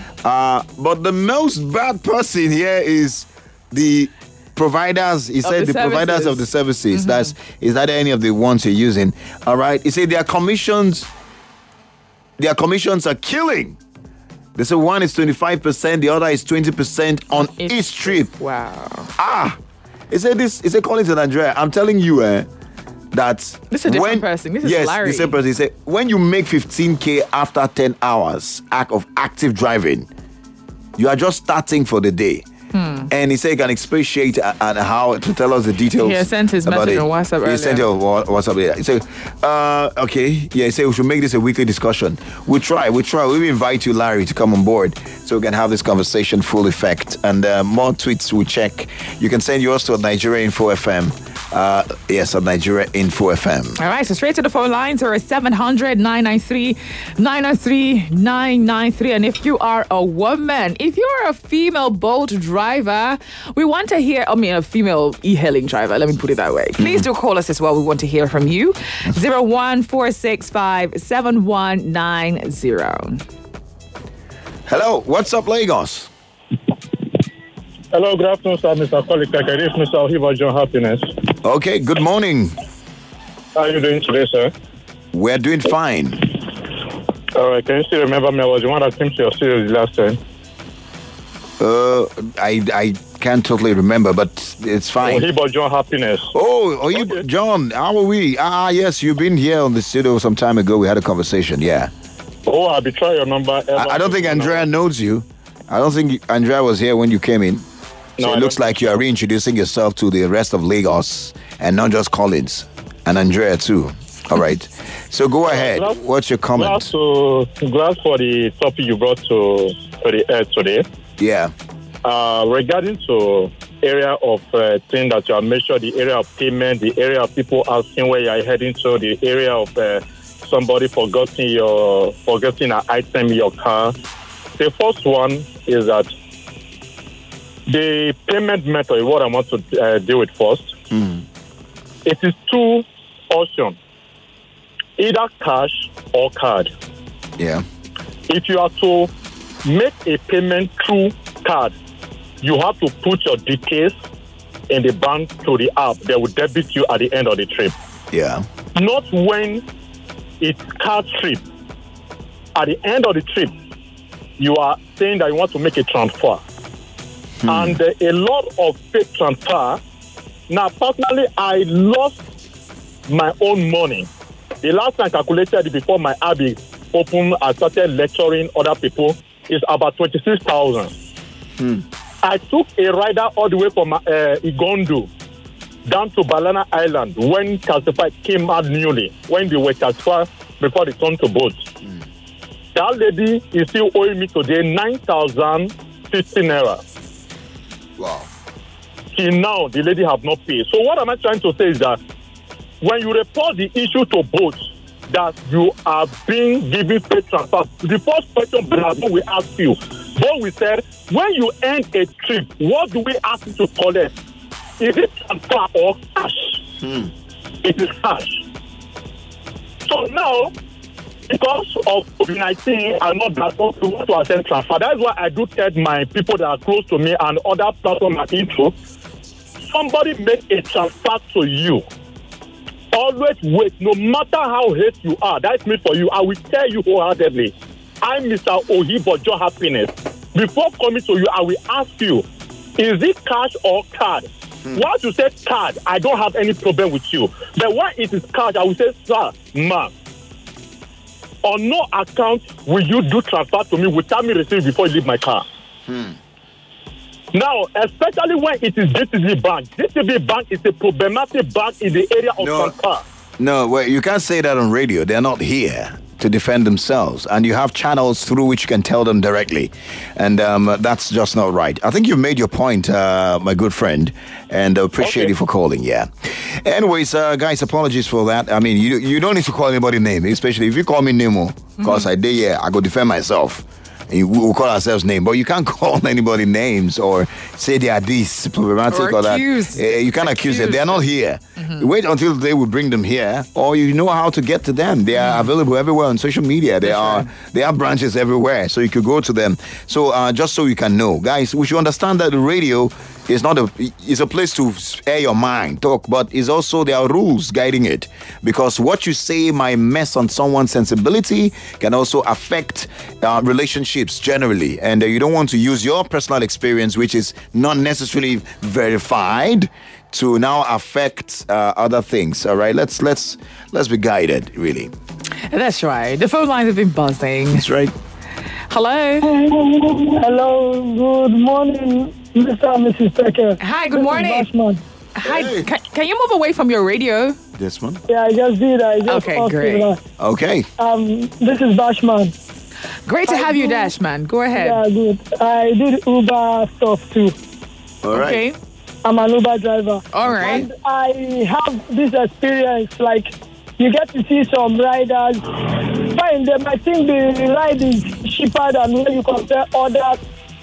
But the most bad person here is the providers. He said the providers of the services. Is that any of the ones you're using? All right. He said their commissions are killing. They say one is 25%, the other is 20% on each trip. Wow. He said this. He said, Collins and Andrea, I'm telling you, that this is a different person. This is Larry. Yes, the same person. He said, when you make 15K after 10 hours of active driving, you are just starting for the day. and he said he can expatiate on how to tell us the details. He sent his message on WhatsApp earlier. He sent your WhatsApp. Yeah. He said, okay. Yeah, he said we should make this a weekly discussion. We'll try. We'll invite you, Larry, to come on board so we can have this conversation full effect. And more tweets we check. You can send yours to Nigeria Info FM. Yes, at Nigeria Info FM. All right, so straight to the phone lines are 700-993-903-993. And if you are a woman, if you're a female boat driver, we want to hear, a female e-hailing driver, let me put it that way. Please do call us as well. We want to hear from you. 014657190. Hello, what's up, Lagos? Hello, good afternoon, sir. Mr. Kolikaka. It is Mr. Ohiba John Happiness. Okay, good morning. How are you doing today, sir? We're doing fine. All right, can you still remember me? I was the one that came to your studio the last time. I can't totally remember, but it's fine. Ohiba John Happiness. Okay. John, how are we? Yes, you've been here on the studio some time ago. We had a conversation, yeah. Oh, I'll be trying your number. I don't think Andrea knows you. I don't think Andrea was here when you came in. So it looks like you are reintroducing yourself to the rest of Lagos and not just Collins and Andrea too. All right. So go ahead. What's your comment? Glad for the topic you brought to the air today. Yeah. Regarding to area of thing that you have mentioned, the area of payment, the area of people asking where you are heading to, the area of somebody forgetting an item in your car. The first one is that the payment method is what I want to deal with first. It is two options, either cash or card. Yeah. If you are to make a payment through card, you have to put your details in the bank to the app. They will debit you at the end of the trip. Yeah. Not when it's card trip. At the end of the trip, you are saying that you want to make a transfer. And a lot of fake transfer. Now, personally, I lost my own money. The last time I calculated it before my app opened, I started lecturing other people, is about 26,000. I took a rider all the way from Igondo down to Banana Island when Calcify came out newly, when they were transferred before they turned to boat. That lady is still owing me today 9,050 naira. Wow. Till now, the lady have not paid. So what am I trying to say is that when you report the issue to boat, that you are being given fake transfer, the first question we ask you, what we said, when you end a trip, what do we ask you to collect? Is it transfer or cash? It is cash. So now, because of COVID-19, I'm not that want to attend transfer. That's why I do tell my people that are close to me and other platforms I'm into, somebody make a transfer to you. Always wait, no matter how hate you are, that's me for you. I will tell you wholeheartedly, I'm Mr. Ohibo Joe Happiness. Before coming to you, I will ask you, is it cash or card? Once you say card, I don't have any problem with you. But when it is cash, I will say, sir, ma'am, on no account will you do transfer to me without me receiving before you leave my car. Now, especially when it is GTB Bank. GTB Bank is a problematic bank in the area of transfer. No, well, you can't say that on radio. They're not here to defend themselves. And you have channels through which you can tell them directly. And that's just not right. I think you've made your point, my good friend. And I appreciate you for calling, yeah. Anyways, guys, apologies for that. I mean, you don't need to call anybody name, especially if you call me Nemo, because I go defend myself. We'll call ourselves name, but you can't call anybody names or say they are this problematic or that. You can't accuse them. They are not here. Wait until they will bring them here, or you know how to get to them. They are available everywhere on social media. They have branches everywhere, so you could go to them. So just so you can know, guys, we should understand that the radio is it's a place to air your mind, talk, but it's also there are rules guiding it, because what you say might mess on someone's sensibility, can also affect relationships generally, and you don't want to use your personal experience, which is not necessarily verified, to now affect other things. All right, let's be guided, really. That's right. The phone lines have been buzzing. That's right. Hello. Hello. Good morning, Mr. and Mrs. Tucker. Hi. Good morning. Hi. Hey. Can you move away from your radio? This one? Yeah, I just did. Okay, great. Okay. This is Bashman. Great to have you, Dashman. Go ahead. Yeah, good. I did Uber stuff too. All right. Okay. I'm an Uber driver. All right. And I have this experience, like, you get to see some riders. Fine, they might think the ride is cheaper than when you compare other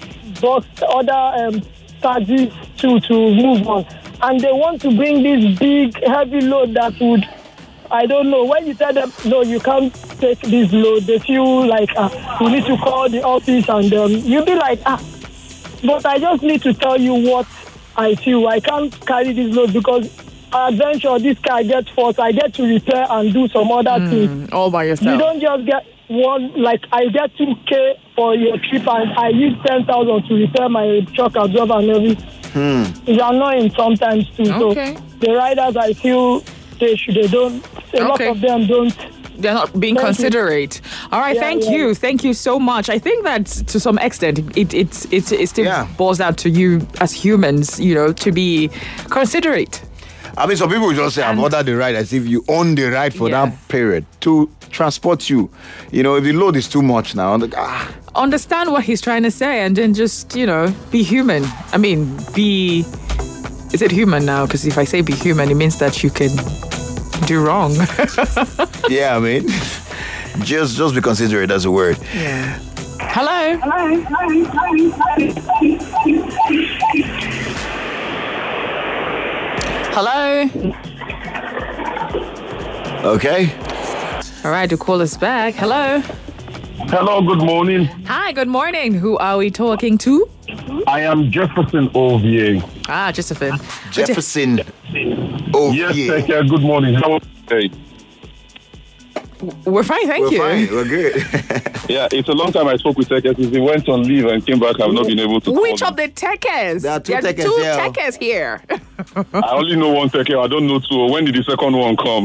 taxis to move on. And they want to bring this big, heavy load that would, I don't know, when you tell them, no, you can't take this load, they feel like, you need to call the office and you'll be like, but I just need to tell you what I feel. I can't carry this load because adventure, this car gets fault. I get to repair and do some other things. All by yourself. You don't just get one, like I get 2K for your trip and I use 10,000 to repair my truck absorber and everything. It's annoying sometimes too. Okay. So the riders, I feel a lot of them don't. They're not being considerate. All right, thank you. Thank you so much. I think that to some extent, it still boils down to you as humans, to be considerate. I mean, some people just say, I've ordered the ride as if you own the ride for that period to transport you. If the load is too much now, understand what he's trying to say and then just, be human. I mean, is it human now? Because if I say be human, it means that you can do wrong. Yeah, I mean, just be considerate as a word. Yeah. Hello. Hello. Okay. All right, to call us back. Hello. Hello, good morning. Hi, good morning. Who are we talking to? I am Jefferson Ovier. Jefferson Ovier. Yes, good morning. How are you? We're fine, thank you. We're fine, we're good. Yeah, it's a long time I spoke with Tekes. He went on leave and came back. I've not been able to Which of the Tekes? There are two Tekes here. I only know one Teke. I don't know two. When did the second one come?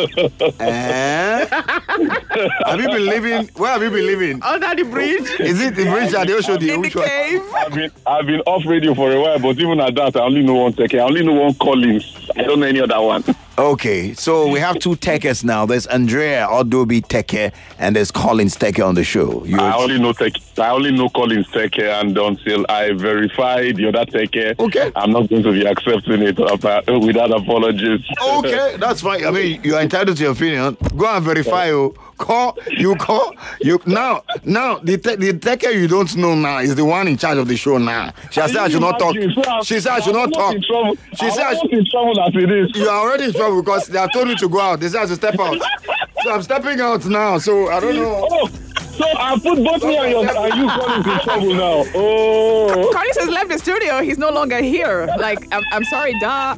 Have you been living? Where have you been living? Under the bridge. Is it the bridge that they showed you? In the cave. I've been off radio for a while, but even at that, I only know one Teke. I only know one Collins. I don't know any other one. Okay, so we have two Tekes now. There's Andrea Odobi Teke and there's Collins Teke on the show. I only know Collins Teke, and until I verify the other Teke, I'm not going to be accepting it without apologies. Okay, that's fine. I mean, you're entitled to your opinion. Go and verify. Now the Teke you don't know now is the one in charge of the show now. She said I should not talk. She said I should not talk. She said in trouble as it is. You are already in trouble because they have told me to go out. They said I should step out. So I'm stepping out now. So I don't know. So I put both me and you Collins in trouble now. Collins has left the studio. He's no longer here. Like, I'm sorry, duh.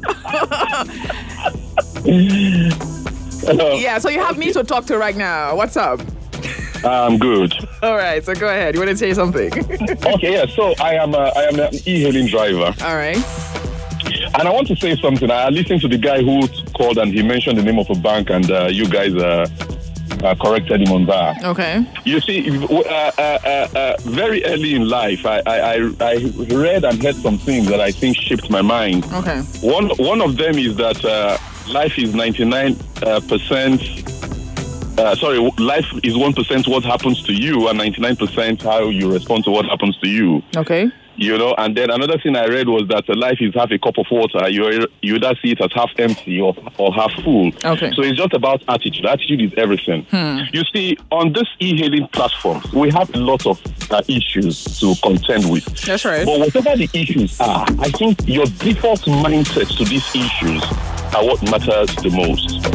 Yeah, so you have me to talk to right now. What's up? I'm good. All right, so go ahead. You want to say something? Okay, yeah. So I am an e-hailing driver. All right. And I want to say something. I listened to the guy who called and he mentioned the name of a bank, and you guys corrected him on that. Okay. You see, very early in life, I read and heard some things that I think shaped my mind. Okay. One of them is that life is 99%. Life is 1% what happens to you, and 99% how you respond to what happens to you. Okay. And then another thing I read was that life is half a cup of water. You either see it as half empty or half full. Okay. So it's just about attitude. Attitude is everything. You see, on this e-hailing platform, we have a lot of issues to contend with. That's right. But whatever the issues are, I think your default mindset to these issues are what matters the most.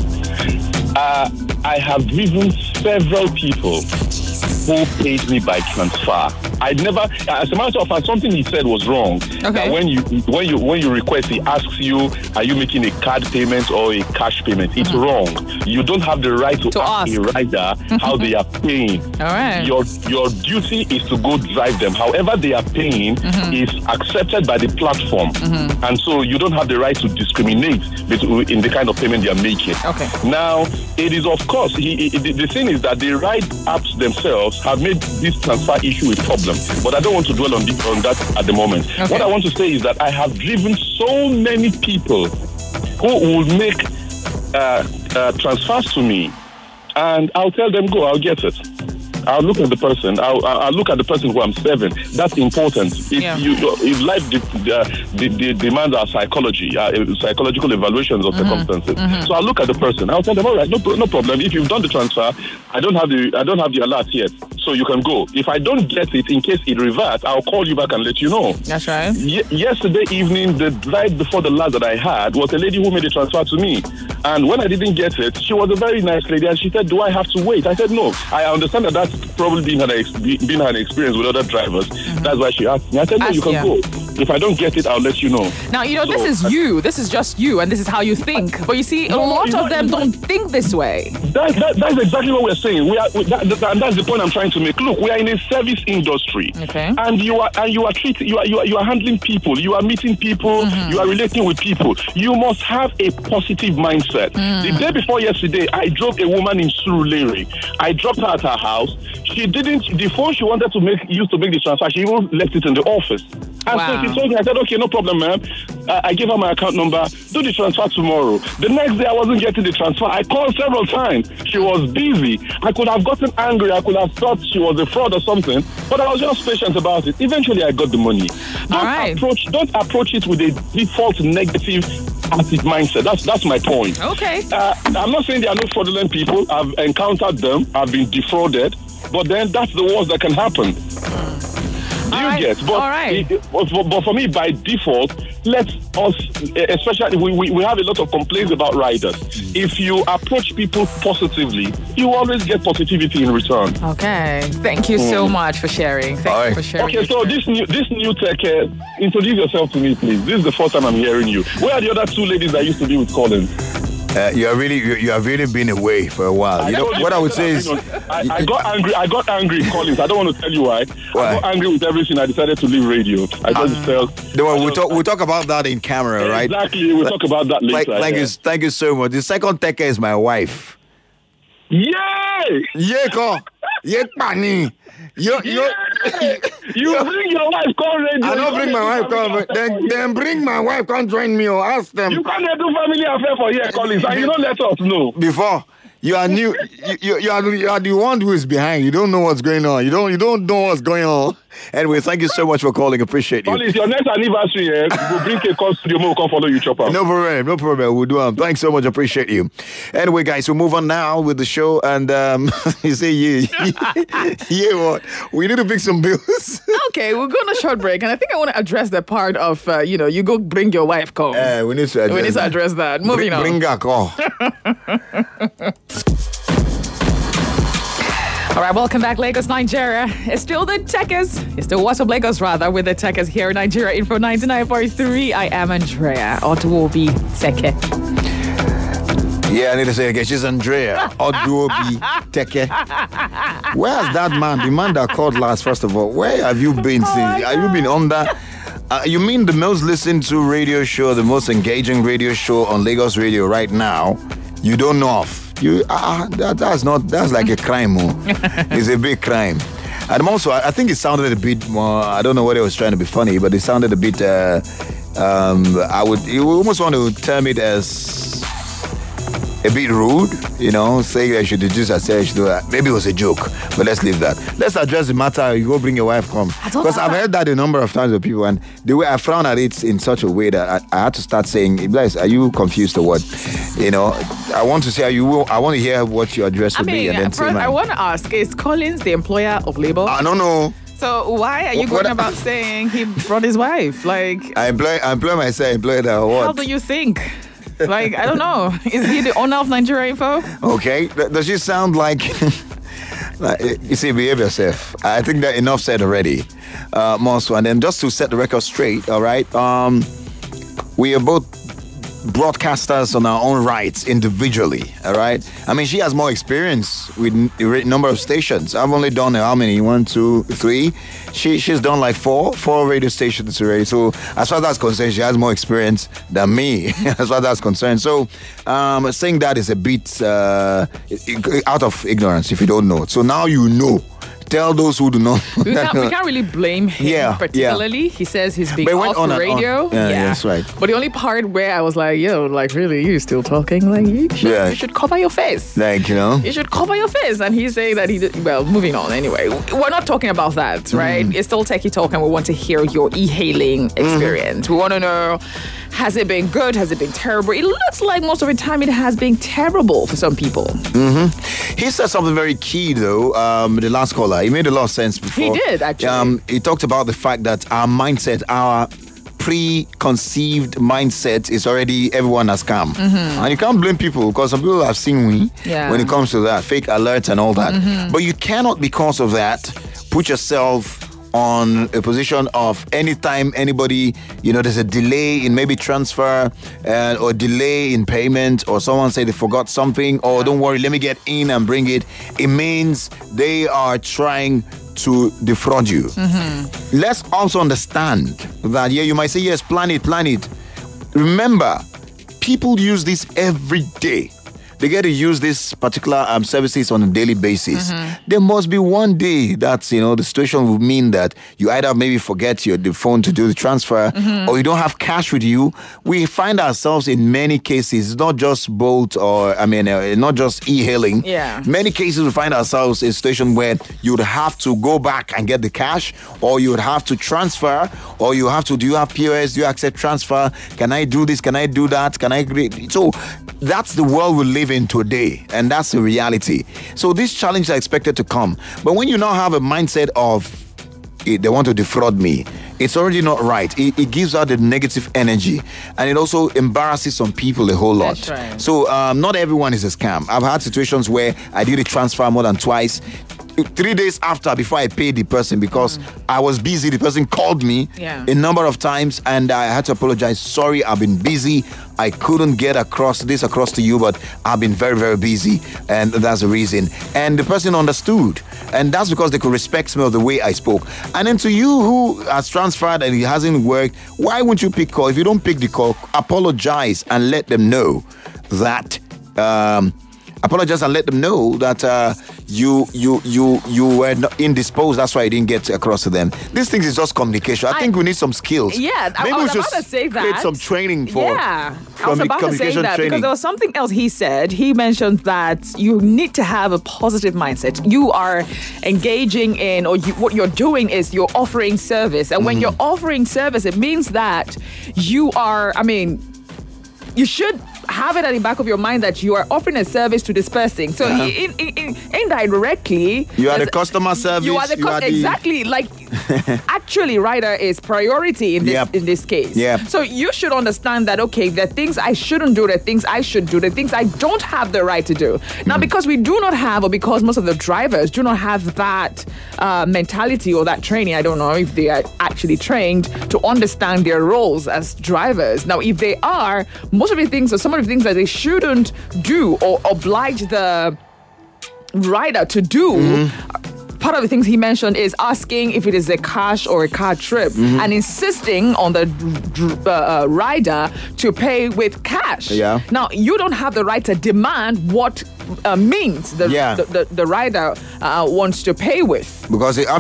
I have driven several people who paid me by transfer. I never. As a matter of fact, something he said was wrong. Okay. When you request, he asks you, are you making a card payment or a cash payment? It's wrong. You don't have the right to ask a rider how they are paying. All right. Your duty is to go drive them. However they are paying is accepted by the platform, and so you don't have the right to discriminate in the kind of payment they are making. Okay. Now, it is of course the thing is that the ride apps themselves have made this transfer issue a problem, but I don't want to dwell on that at the moment. Okay. What I want to say is that I have driven so many people who will make transfers to me, and I'll tell them, go, I'll get it. I'll look at the person. I'll look at the person who I'm serving. That's important. If life demands our psychological evaluations of circumstances. So I'll look at the person. I'll tell them, all right, no problem. If you've done the transfer, I don't have the alert yet, so you can go. If I don't get it, in case it reverts, I'll call you back and let you know. That's right. Yesterday evening, the ride before the last that I had was a lady who made a transfer to me, and when I didn't get it, she was a very nice lady, and she said, "Do I have to wait?" I said, "No. I understand that's probably been an experience with other drivers. That's why she asked me." I said, "No, you can go. If I don't get it, I'll let you know." Now, this is you. This is just you, and this is how you think. But you see, a lot of them don't think this way. That's exactly what we're saying. And that's the point I'm trying to make. Look, we are in a service industry, and you are handling people. You are meeting people. You are relating with people. You must have a positive mindset. The day before yesterday, I drove a woman in Surulere. I dropped her at her house. She didn't. The phone she wanted to use to make the transfer, she even left it in the office. And so she told me, I said, "Okay, no problem, ma'am." I gave her my account number. Do the transfer tomorrow. The next day, I wasn't getting the transfer. I called several times. She was busy. I could have gotten angry. I could have thought she was a fraud or something. But I was just patient about it. Eventually, I got the money. Don't approach it with a default negative passive mindset. That's my point. Okay. I'm not saying there are no fraudulent people. I've encountered them. I've been defrauded. But then that's the worst that can happen. Do you get? But for me, by default, let us, especially we have a lot of complaints about riders. If you approach people positively, you always get positivity in return. Okay. Thank you so much for sharing. Thank you for sharing. Okay, so this new tech, introduce yourself to me, please. This is the first time I'm hearing you. Where are the other two ladies that used to be with Collins? You have really been away for a while. What I would say is, I got angry, Collins. I don't want to tell you why. I got angry with everything. I decided to leave radio. I just felt. We'll talk about that in camera, right? Exactly. We'll talk about that later. Thank you so much. The second taker is my wife. Yay! Yeko! Yekpani! You bring your wife, call radio. I don't bring my wife, call. Then bring my wife, come join me or ask them. You can't do family affair for here, Collins, and you don't let us know. Before. You are new. You are the one who is behind. You don't know what's going on. You don't know what's going on. Anyway, thank you so much for calling. Appreciate you. It's your next anniversary. We'll bring a call to the we'll come follow you, Chopper. No problem. We'll do. Thanks so much. Appreciate you. Anyway, guys, we'll move on now with the show. And you say what? We need to pick some bills. Okay, we'll go on a short break, and I think I want to address the part of you go bring your wife home. We need to address that. Moving on. Bring her call. All right, welcome back, Lagos, Nigeria. It's still the Techers. It's still What's Up Lagos, rather, with the Techers here in Nigeria Info 99.3. I am Andrea Oduobi Teke. Yeah, I need to say it again. She's Andrea Oduobi Teke. Where's that man? The man that called last, first of all. Where have you been since? Have you been on that? You mean the most listened to radio show, the most engaging radio show on Lagos radio right now? You don't know of. That's like a crime. It's a big crime. And also, I think it sounded a bit more, I don't know whether it was trying to be funny, but it sounded a bit, you almost want to term it as a bit rude, saying I should do this, I said I should do that. Maybe it was a joke, but let's leave that. Let's address the matter. You go bring your wife home. Because I've heard that a number of times with people, and the way I frown at it in such a way that I had to start saying, "Bless, are you confused or what?" I want to say, I want to hear what your address would be. And then first, I want to ask, is Collins the employer of labor? I don't know. So why are you going about saying he brought his wife? Like, I employ myself, employed her. What? How do you think? Like, I don't know. Is he the owner of Nigeria Info? Okay. Does she sound like You see, behave yourself. I think that enough said already. Monso, and then just to set the record straight, all right? We are both broadcasters on our own rights individually, all right? I mean, she has more experience with a number of stations. I've only done how many? 1, 2, 3. She's done like four radio stations already. So as far as that's concerned, she has more experience than me as far as that's concerned. So saying that is a bit out of ignorance if you don't know. So now you know. Tell those who do not. We can't really blame him particularly. Yeah. He says he's being off the radio. Yeah, that's right. But the only part where I was like, yo, like really, you still talking? Like you should cover your face. Like, you should cover your face. And he's saying that well, moving on anyway. We're not talking about that, right? It's still techie talk, and we want to hear your e-hailing experience. We want to know, has it been good? Has it been terrible? It looks like most of the time it has been terrible for some people. He said something very key though, the last caller. He made a lot of sense before. He did, actually. He talked about the fact that our mindset, our preconceived mindset is already everyone has come. And you can't blame people because some people have seen when it comes to that, fake alerts and all that. But you cannot, because of that, put yourself on a position of anytime anybody, there's a delay in maybe transfer or delay in payment, or someone say they forgot something, or don't worry, let me get in and bring it. It means they are trying to defraud you. Let's also understand that, you might say, yes, plan it. Remember, people use this every day. They get to use these particular services on a daily basis. There must be one day that, the situation will mean that you either maybe forget the phone to do the transfer, or you don't have cash with you. We find ourselves in many cases, not just Bolt or, not just e-hailing. Many cases we find ourselves in a situation where you would have to go back and get the cash, or you would have to transfer, or you have to, do you have POS? Do you accept transfer? Can I do this? Can I do that? So that's the world we live in today, and that's the reality. So these challenges are expected to come, but when you now have a mindset of they want to defraud me, it's already not right. It gives out the negative energy, and it also embarrasses some people a whole lot. That's right. So not everyone is a scam. I've had situations where I did a transfer more than twice. 3 days after, before I paid the person, because I was busy, the person called me a number of times, and I had to apologize. Sorry, I've been busy. I couldn't get across to you, but I've been very, very busy, and that's the reason. And the person understood, and that's because they could respect me of the way I spoke. And then to you who has transferred and it hasn't worked, why won't you pick call? If you don't pick the call, apologize and let them know that. Apologize and let them know that you were not indisposed. That's why you didn't get across to them. These things is just communication. I think we need some skills. Yeah, maybe I was about to say that. Create some training for. Yeah, I was about to say that training. because there was something else he said. He mentioned that you need to have a positive mindset. You are engaging in, or what you're doing is you're offering service, and when you're offering service, it means that you are. You should have it at the back of your mind that you are offering a service to this person. So indirectly, you are the customer service. You are the exactly like actually, rider is priority in this case. So you should understand that there are things I shouldn't do, there are things I should do, there are things I don't have the right to do. Now, because we do not have, or because most of the drivers do not have that mentality or that training, I don't know if they are actually trained to understand their roles as drivers. Now, if they are, most of the things, or some of the things that they shouldn't do or oblige the rider to do, part of the things he mentioned is asking if it is a cash or a car trip, and insisting on the rider to pay with cash. Now, you don't have the right to demand what means the rider wants to pay with. Because the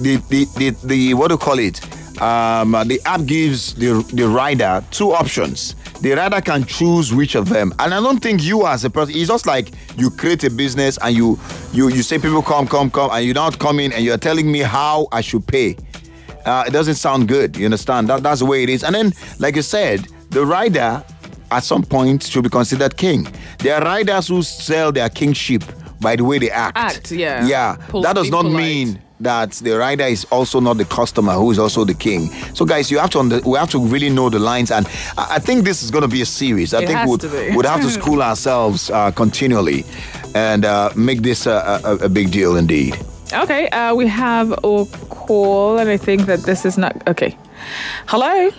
what do you call it? The app gives the rider two options. The rider can choose which of them. And I don't think you as a person, it's just like you create a business and you say people come, and you don't come in and you're telling me how I should pay. It doesn't sound good, you understand? That's the way it is. And then, like you said, the rider at some point should be considered king. There are riders who sell their kingship by the way they act. Yeah. That does not mean that the rider is also not the customer who is also the king. So guys, we have to really know the lines, and I think this is going to be a series. I think we'd have to school ourselves continually and make this a big deal indeed. Okay, we have a call, and I think that this is not okay. Hello.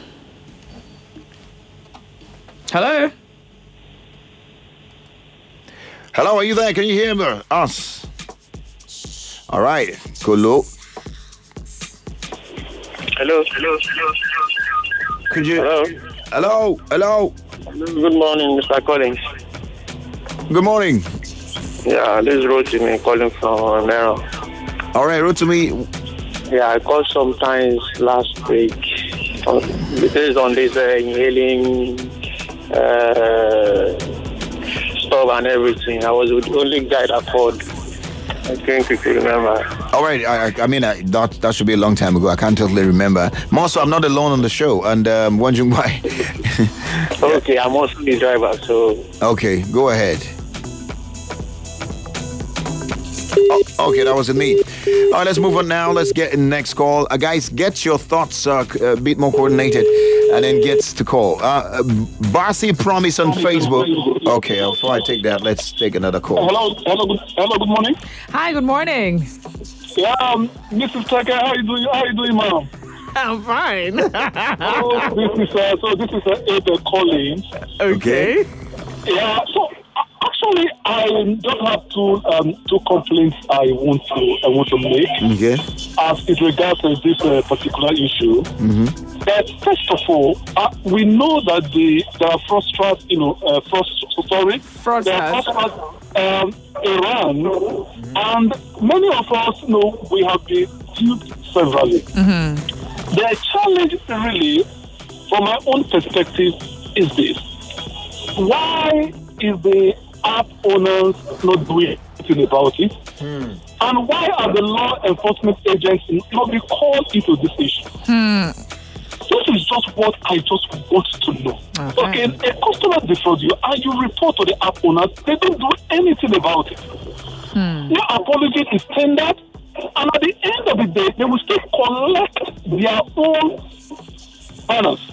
Hello, are you there? Can you hear us? All right, Kolo. Hello. Could you? Hello. Hello. Good morning, Mr. Collins. Good morning. Yeah, this is Rotimi calling from Mero. All right, Rotimi. Yeah, I called sometimes last week. Based on this inhaling stuff and everything. I was the only guy that called. I think you can remember. All right, I mean, that should be a long time ago. I can't totally remember. More so, I'm not alone on the show, and wondering why. Okay, I'm also the driver, so... Okay, go ahead. Oh, okay, that wasn't me. All right, let's move on now. Let's get in the next call. Guys, get your thoughts a bit more coordinated, and then get to call. Barcy Promise on Facebook. Okay, before I take that, let's take another call. Hello, good morning. Hi, good morning. Yeah, Mrs. Tucker, how you doing, ma'am? I'm fine. This is Abel Collins. Okay. Yeah, so actually, I just have two complaints I want to make. Okay. As it regards this particular issue. Mm-hmm. First of all, we know that there are fraudsters, Iran, and many of us know we have been duped severally. Mm-hmm. The challenge, really, from my own perspective, is this: why is the app owners not doing anything about it? And why are the law enforcement agents not being called into this issue? This is just what I just want to know. Okay, a customer defrauds you and you report to the app owners, they don't do anything about it. No apology is tendered, and at the end of the day, they will still collect their own banners.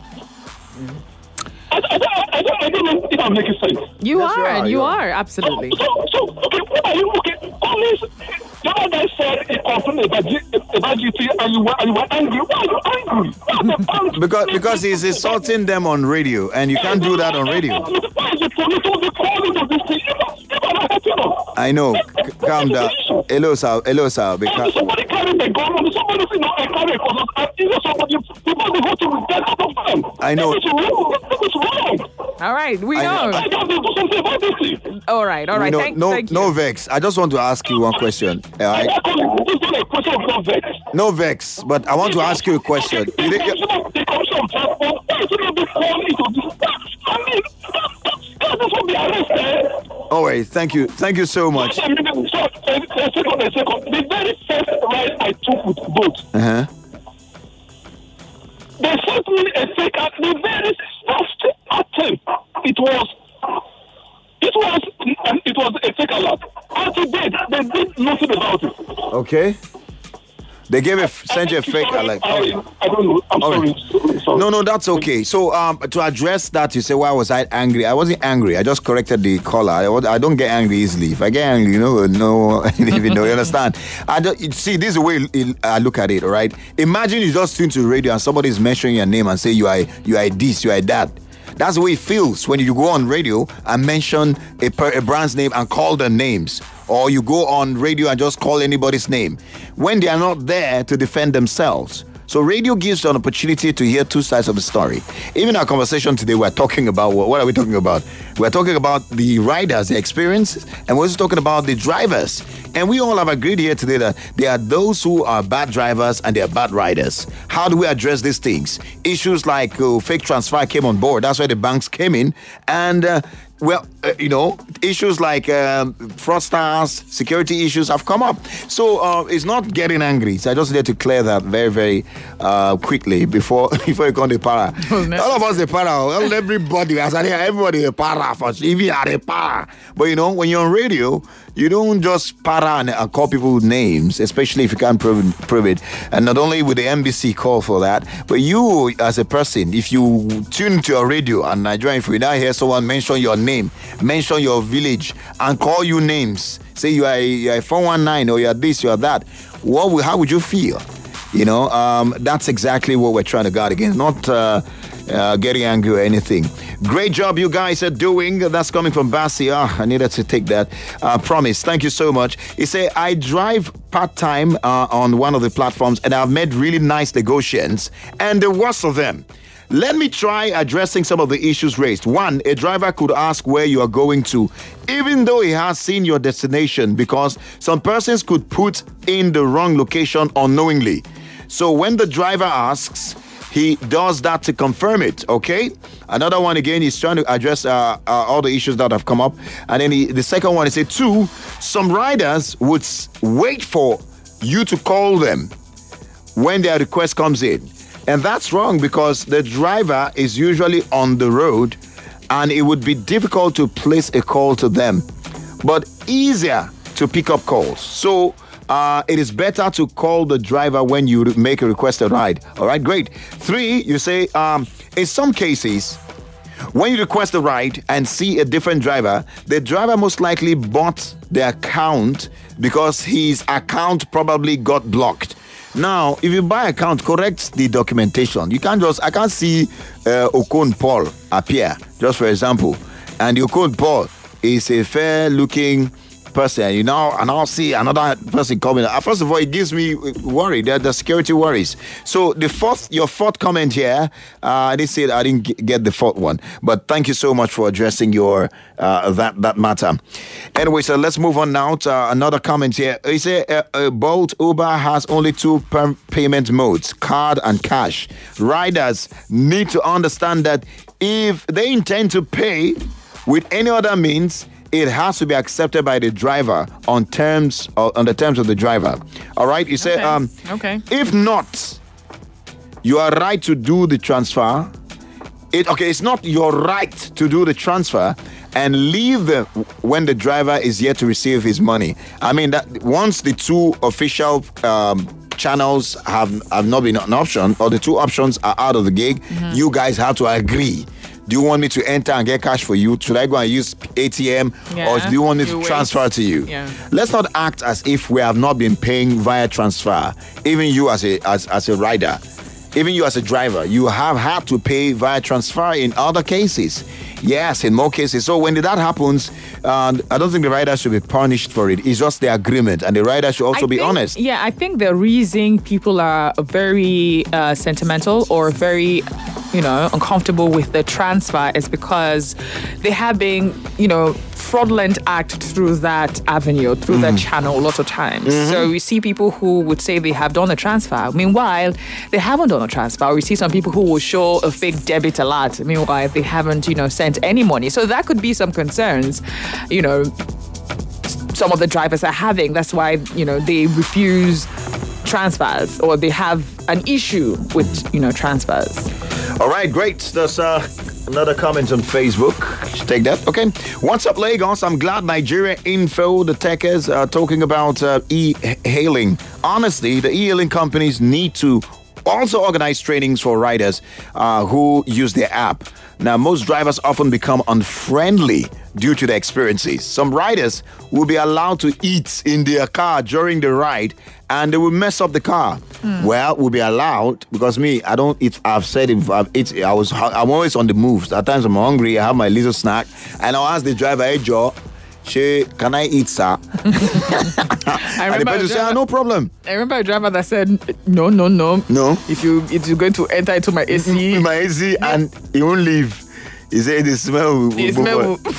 I don't know if I'm making sense. You are, absolutely. So, okay, what are you, okay, always, the other guy said he complained about GT and you were angry. Why are you angry? Because he's insulting them on radio, and you can't do that on radio. Why is the police only calling on this thing? I know. Calm down. Hello, sir. Because somebody carrying the gun, somebody carrying a gun, and somebody, people they go to get out of them. I know. It's wrong. All right, we know. I got to do something about this thing. All right. Thank you. No vex. I just want to ask you one question. All right? No vex, but I want to ask you a question. All right, thank you so much. The very first ride I took with boat, they sent me a fake at the very first attempt. It was a fake alert. And to date, they did nothing about it. Okay. They sent you a fake alert. I don't know. I'm sorry. No, that's okay. So to address that, you say, why was I angry? I wasn't angry. I just corrected the caller. I don't get angry easily. If I get angry, no, even know. You understand? See, this is the way I look at it. All right. Imagine you just tune to the radio and somebody is mentioning your name and say you are this, you are that. That's the way it feels when you go on radio and mention a brand's name and call their names. Or you go on radio and just call anybody's name when they are not there to defend themselves. So radio gives you an opportunity to hear two sides of the story. Even our conversation today, we're talking about, what are we talking about? We're talking about the riders, the experience, and we're also talking about the drivers. And we all have agreed here today that there are those who are bad drivers and there are bad riders. How do we address these things? Issues like fake transfer came on board. That's why the banks came in. And issues like fraudsters, security issues have come up. So it's not getting angry. So I just need to clear that very, very quickly before you come to para. All of us the para. Everybody, everybody a para. If you are a para. But when you're on radio, you don't just para and call people names, especially if you can't prove it. And not only would the NBC call for that, but you as a person, if you tune into your radio and Nigerian, if you now hear someone mention your name, mention your village, and call you names, say you are a 419 or you are this, you are that, how would you feel? That's exactly what we're trying to guard against, not getting angry or anything. Great job you guys are doing. That's coming from Bassi. I needed to take that. Promise. Thank you so much. He said, I drive part-time on one of the platforms and I've made really nice negotiations and the worst of them. Let me try addressing some of the issues raised. One, a driver could ask where you are going to, even though he has seen your destination, because some persons could put in the wrong location unknowingly. So when the driver asks, he does that to confirm it, okay? Another one, again, he's trying to address all the issues that have come up. And then the second one, he said, two, some riders would wait for you to call them when their request comes in. And that's wrong because the driver is usually on the road and it would be difficult to place a call to them, but easier to pick up calls. So it is better to call the driver when you make a requested ride. All right, great. Three, you say, in some cases, when you request a ride and see a different driver, the driver most likely bought the account because his account probably got blocked. Now, if you buy account, correct the documentation. I can't see Okon Paul appear, just for example. And Okon Paul is a fair-looking person, and I'll see another person coming. First of all, it gives me worry. The security worries. So your fourth comment here, I didn't get the fourth one, but thank you so much for addressing your that matter. Anyway, so let's move on now to another comment here. He said Bolt Uber has only two payment modes, card and cash. Riders need to understand that if they intend to pay with any other means, it has to be accepted by the driver on the terms of the driver. All right? You say, okay. If not, you are right to do the transfer. It's not your right to do the transfer and leave when the driver is yet to receive his money. I mean, that once the two official channels have not been an option, or the two options are out of the gig, you guys have to agree. Do you want me to enter and get cash for you? Should I go and use ATM? Or do you want me to transfer to you? Yeah. Let's not act as if we have not been paying via transfer. Even you as a rider, even you as a driver, you have had to pay via transfer in other cases. Yes, in more cases. So when that happens, I don't think the rider should be punished for it. It's just the agreement, and the rider should also be honest. Yeah, I think the reason people are very sentimental or very uncomfortable with the transfer is because they have been, fraudulent act through that avenue, through that channel a lot of times. So we see people who would say they have done a transfer. Meanwhile, they haven't done a transfer. We see some people who will show a fake debit alert. Meanwhile, they haven't, sent any money. So that could be some concerns, some of the drivers are having. That's why, they refuse transfers, or they have an issue with, transfers. All right, great. There's another comment on Facebook. Take that. Okay. What's up, Lagos? I'm glad Nigeria Info, the techers, are talking about e-hailing. Honestly, the e-hailing companies need to also organize trainings for riders who use their app. Now, most drivers often become unfriendly due to their experiences. Some riders will be allowed to eat in their car during the ride, and they will mess up the car. Well, will be allowed, because me, I don't eat. I've said if I've eaten, I'm always on the move. At times I'm hungry, I have my little snack, and I'll ask the driver, "Hey Joe, can I eat, sir?" And the person say, no problem. I remember a driver that said, no. If you're going to enter into my AC, and he won't leave. He said the smell.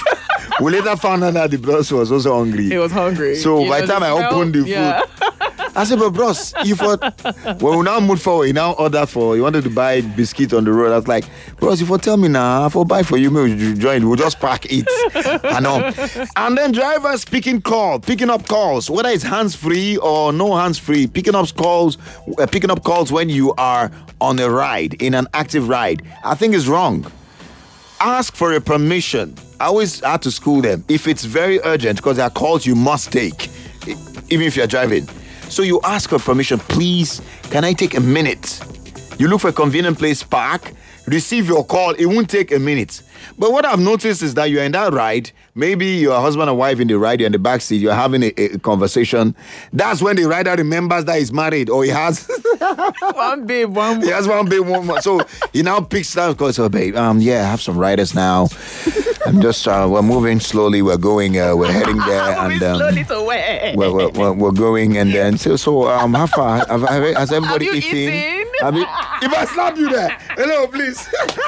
We later found out that the boss was also hungry. He was hungry. So by the time I opened the food, I said, but bros, you thought, when we now move forward, you now order for, you wanted to buy biscuit on the road. I was like, bros, if you tell me now, if I buy for you, maybe you join, we'll just pack it. I know. And then drivers picking up calls, whether it's hands-free or no hands-free, picking up calls when you are on a ride, in an active ride, I think is wrong. Ask for a permission. I always have to school them. If it's very urgent, because there are calls you must take, even if you're driving. So you ask for permission, please, can I take a minute? You look for a convenient place, park, receive your call. It won't take a minute. But what I've noticed is that you're in that ride. Maybe you're a husband and wife in the ride, you're in the back seat, you're having a conversation. That's when the rider remembers that he's married or he has one babe, one. He has one babe, one more. So he now picks that because, oh, babe, I have some riders now. I'm just, we're moving slowly. We're going, we're heading there, and slowly to where? We're going, and then so how far has everybody have you eaten? If I slap you there, hello, please.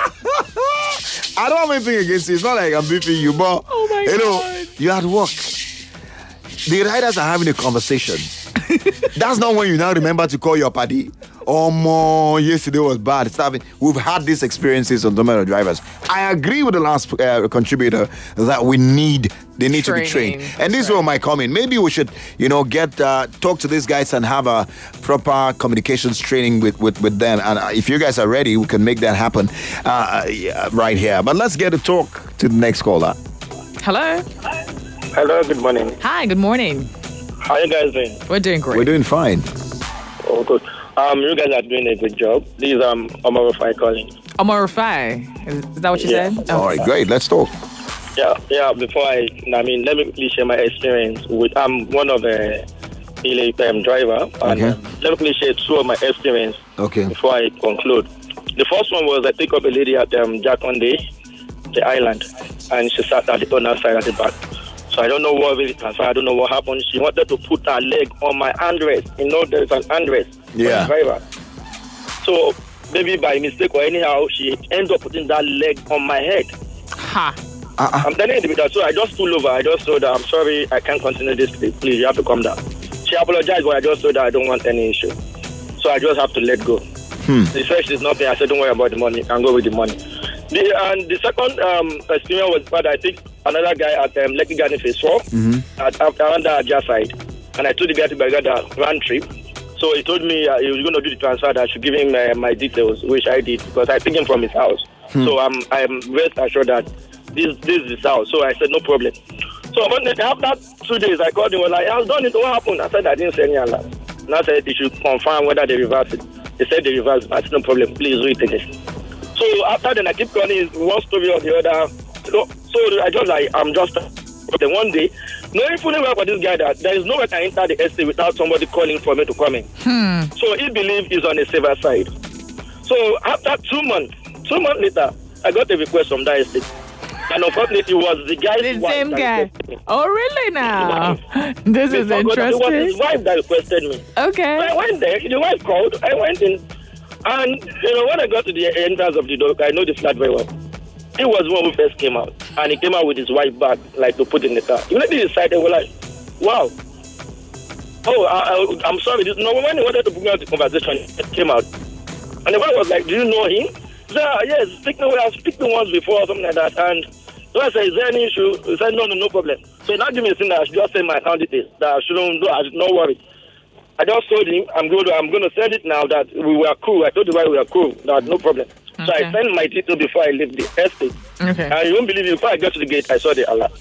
I don't have anything against you. It's not like I'm beefing you, but God. You're at work. The riders are having a conversation. That's not when you now remember to call your buddy. Oh, yesterday was bad. We've had these experiences on Tomato drivers. I agree with the last contributor that they need to be trained. And this is where my comment. Maybe we should, talk to these guys and have a proper communications training with them. And if you guys are ready, we can make that happen right here. But let's get to talk to the next caller. Hello. Hello, good morning. Hi, good morning. How are you guys doing? We're doing great. We're doing fine. Oh, good. You guys are doing a good job. This is Omar Rufai calling. Omar Rufai. Is that what you said? All right, great. Let's talk. Yeah. Before let me quickly share my experience with. I'm one of the driver. And, let me quickly share two of my experience. Okay. Before I conclude, the first one was I picked up a lady at Jakonde, the island, and she sat at the owner side at the back. So I don't know what really transpired. I don't know what happened. She wanted to put her leg on my handrest. There's an handrest for the driver. So maybe by mistake or anyhow, she ended up putting that leg on my head. I'm telling you, so I just pulled over. I just told her, I'm sorry, I can't continue this. Please, you have to come down. She apologized, but I just told her I don't want any issue. So I just have to let go. She said she's not paying. I said, don't worry about the money. You can go with the money. The second experience was bad. I think another guy at Lekki Garden Phase 4 around the Aja side. And I told the guy to get a round trip. So he told me he was going to do the transfer, that I should give him my details, which I did because I picked him from his house. So I'm rest assured that this is his house. So I said, no problem. So after 2 days, I called him. Was like, I was done it. What happened? I said, I didn't say any alert. And I said, he should confirm whether they reverse it. They said they reverse it. I said, no problem. Please read it. So after then, I keep calling one story or the other. So I just I'm just. Then one day, knowing fully well for this guy that there is no way I can enter the estate without somebody calling for me to come in. So he believes he's on the safer side. So after 2 months later, I got a request from that estate. And unfortunately, it was the guy's wife. The same guy. Oh, really now? This is interesting. It was his wife that requested me. Okay. So I went there. The wife called. I went in. And, when I got to the entrance of the door, I know the flat very well. He was one who first came out. And he came out with his wife bag, like to put in the car. When they decided, they were like, wow. Oh, I'm sorry. When he wanted to bring out the conversation, it came out. And the wife was like, do you know him? He said, yes, I've spoken once before or something like that. And so I said, is there any issue? He said, no problem. So he now gave me a thing that I should just send my account details. That I shouldn't do, I should not worry. I just told him, I'm going to send it now that we were cool. I told the wife we were cool. That no problem. Okay. So I sent my details before I left the estate. Okay. And you won't believe it, before I got to the gate, I saw the alert.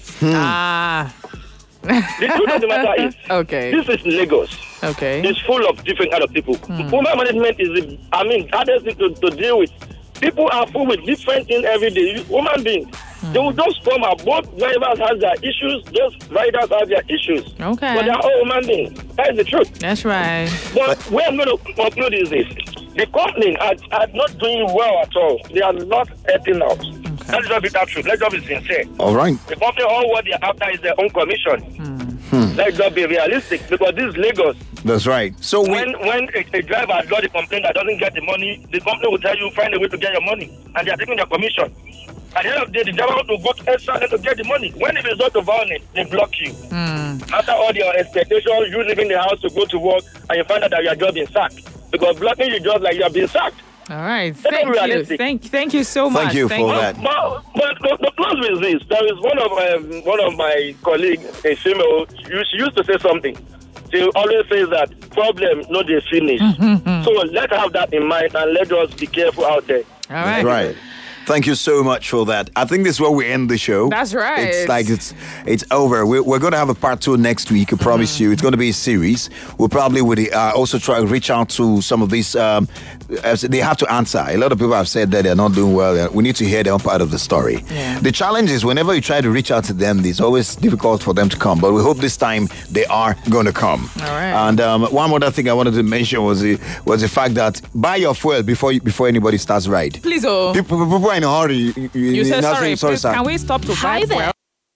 The truth of the matter is, this is Lagos. Okay. It's full of different kind of people. Woman management is, hardest thing to deal with. People are full with different things every day. Human beings. They will just come out. Both drivers have their issues. Those riders have their issues. Okay. But they are all human beings. That is the truth. That's right. But where I'm going to conclude is this. The company are not doing well at all. They are not helping out. Okay. Let's just be that truth. Let's just be sincere. All right. The company, all what they're after is their own commission. Let's just be realistic, because this is Lagos. That's right. So when a driver has got a complaint that doesn't get the money, the company will tell you find a way to get your money, and they are taking their commission. At the end of the day, the driver wants to go extra to get the money. When it resort to violence, they block you. After all your expectations, you leaving the house to go to work, and you find out that you are just being sacked. Because blocking you just like you are being sacked. All right. Thank you. Thank you so much. Thank you for that. But the close with this, there is one of my colleagues in female. She used to say something. She always says that problem, not the finish. So let's have that in mind and let us be careful out there. All right. Right. Thank you so much for that. I think this is where we end the show. That's right. It's like it's over. We're going to have a part 2 next week. I promise you. It's going to be a series. We'll probably also try to reach out to some of these. They have to answer. A lot of people have said that they're not doing well. We need to hear their own part of the story. Yeah. The challenge is whenever you try to reach out to them, it's always difficult for them to come. But we hope this time they are going to come. All right. And one other thing I wanted to mention was the fact that buy your fuel before anybody starts ride. Please, oh. People are in a hurry. You said sorry. Please, can we stop to buy fuel?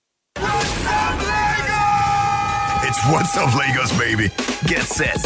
It's What's Up Lagos, baby. Get set.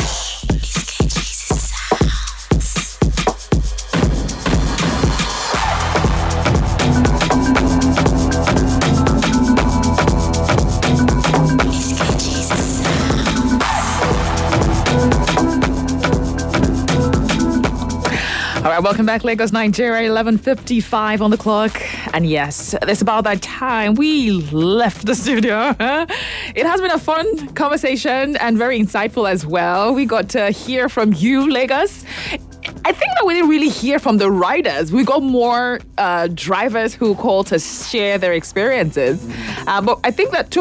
All right, welcome back, Lagos, Nigeria, 11:55 on the clock. And yes, it's about that time we left the studio. It has been a fun conversation and very insightful as well. We got to hear from you, Lagos. I think that we didn't really hear from the riders. We got more drivers who called to share their experiences. But I think that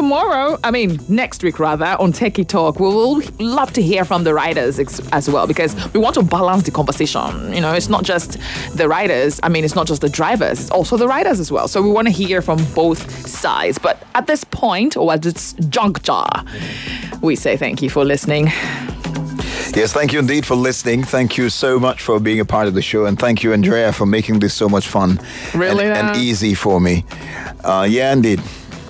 next week rather, on Techie Talk, we will love to hear from the riders as well, because we want to balance the conversation. You know, it's not just the riders. It's not just the drivers. It's also the riders as well. So we want to hear from both sides. But at this point, or at this juncture, we say thank you for listening. Yes, thank you indeed for listening. Thank you so much for being a part of the show. And thank you, Andrea, for making this so much fun and easy for me. Yeah, indeed.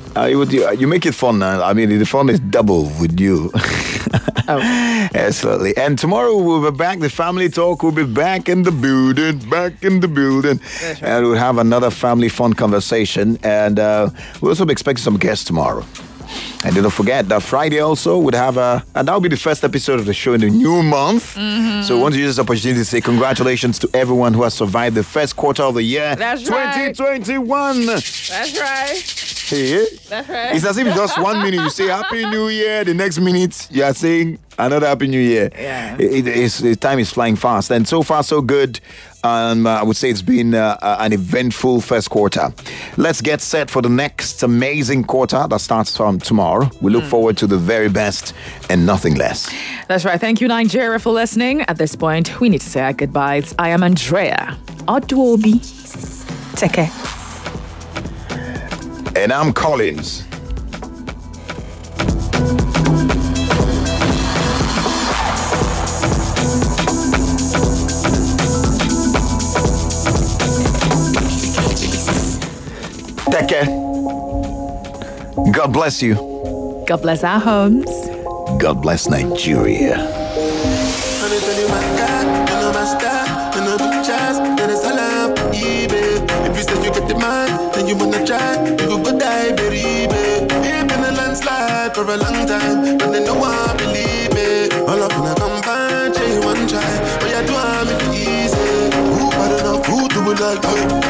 You make it fun now. The fun is double with you. Oh. Absolutely. And tomorrow we'll be back. The family talk will be back in the building. That's right. And we'll have another family fun conversation. And we'll also be expecting some guests tomorrow. And don't forget that Friday also would have and that'll be the first episode of the show in the new month. So we want to use this opportunity to say congratulations to everyone who has survived the first quarter of the year. That's 2021. That's right. Hey, that's right. It's as if just 1 minute you say Happy New Year, the next minute you are saying another Happy New Year. Yeah. The time is flying fast. And so far, so good. I would say it's been an eventful first quarter. Let's get set for the next amazing quarter that starts from tomorrow. We look forward to the very best and nothing less. That's right. Thank you, Nigeria, for listening. At this point, we need to say our goodbyes. I am Andrea Oduobi. Take care. And I'm Collins. Take care. God bless you. God bless our homes. God bless Nigeria. If you said you get the man, then you wanna try, you go die, baby. You've been a landslide for a long time, but they know I believe it. All up in a combine, one try, but you do I'm easy. Who bad enough, who do we like?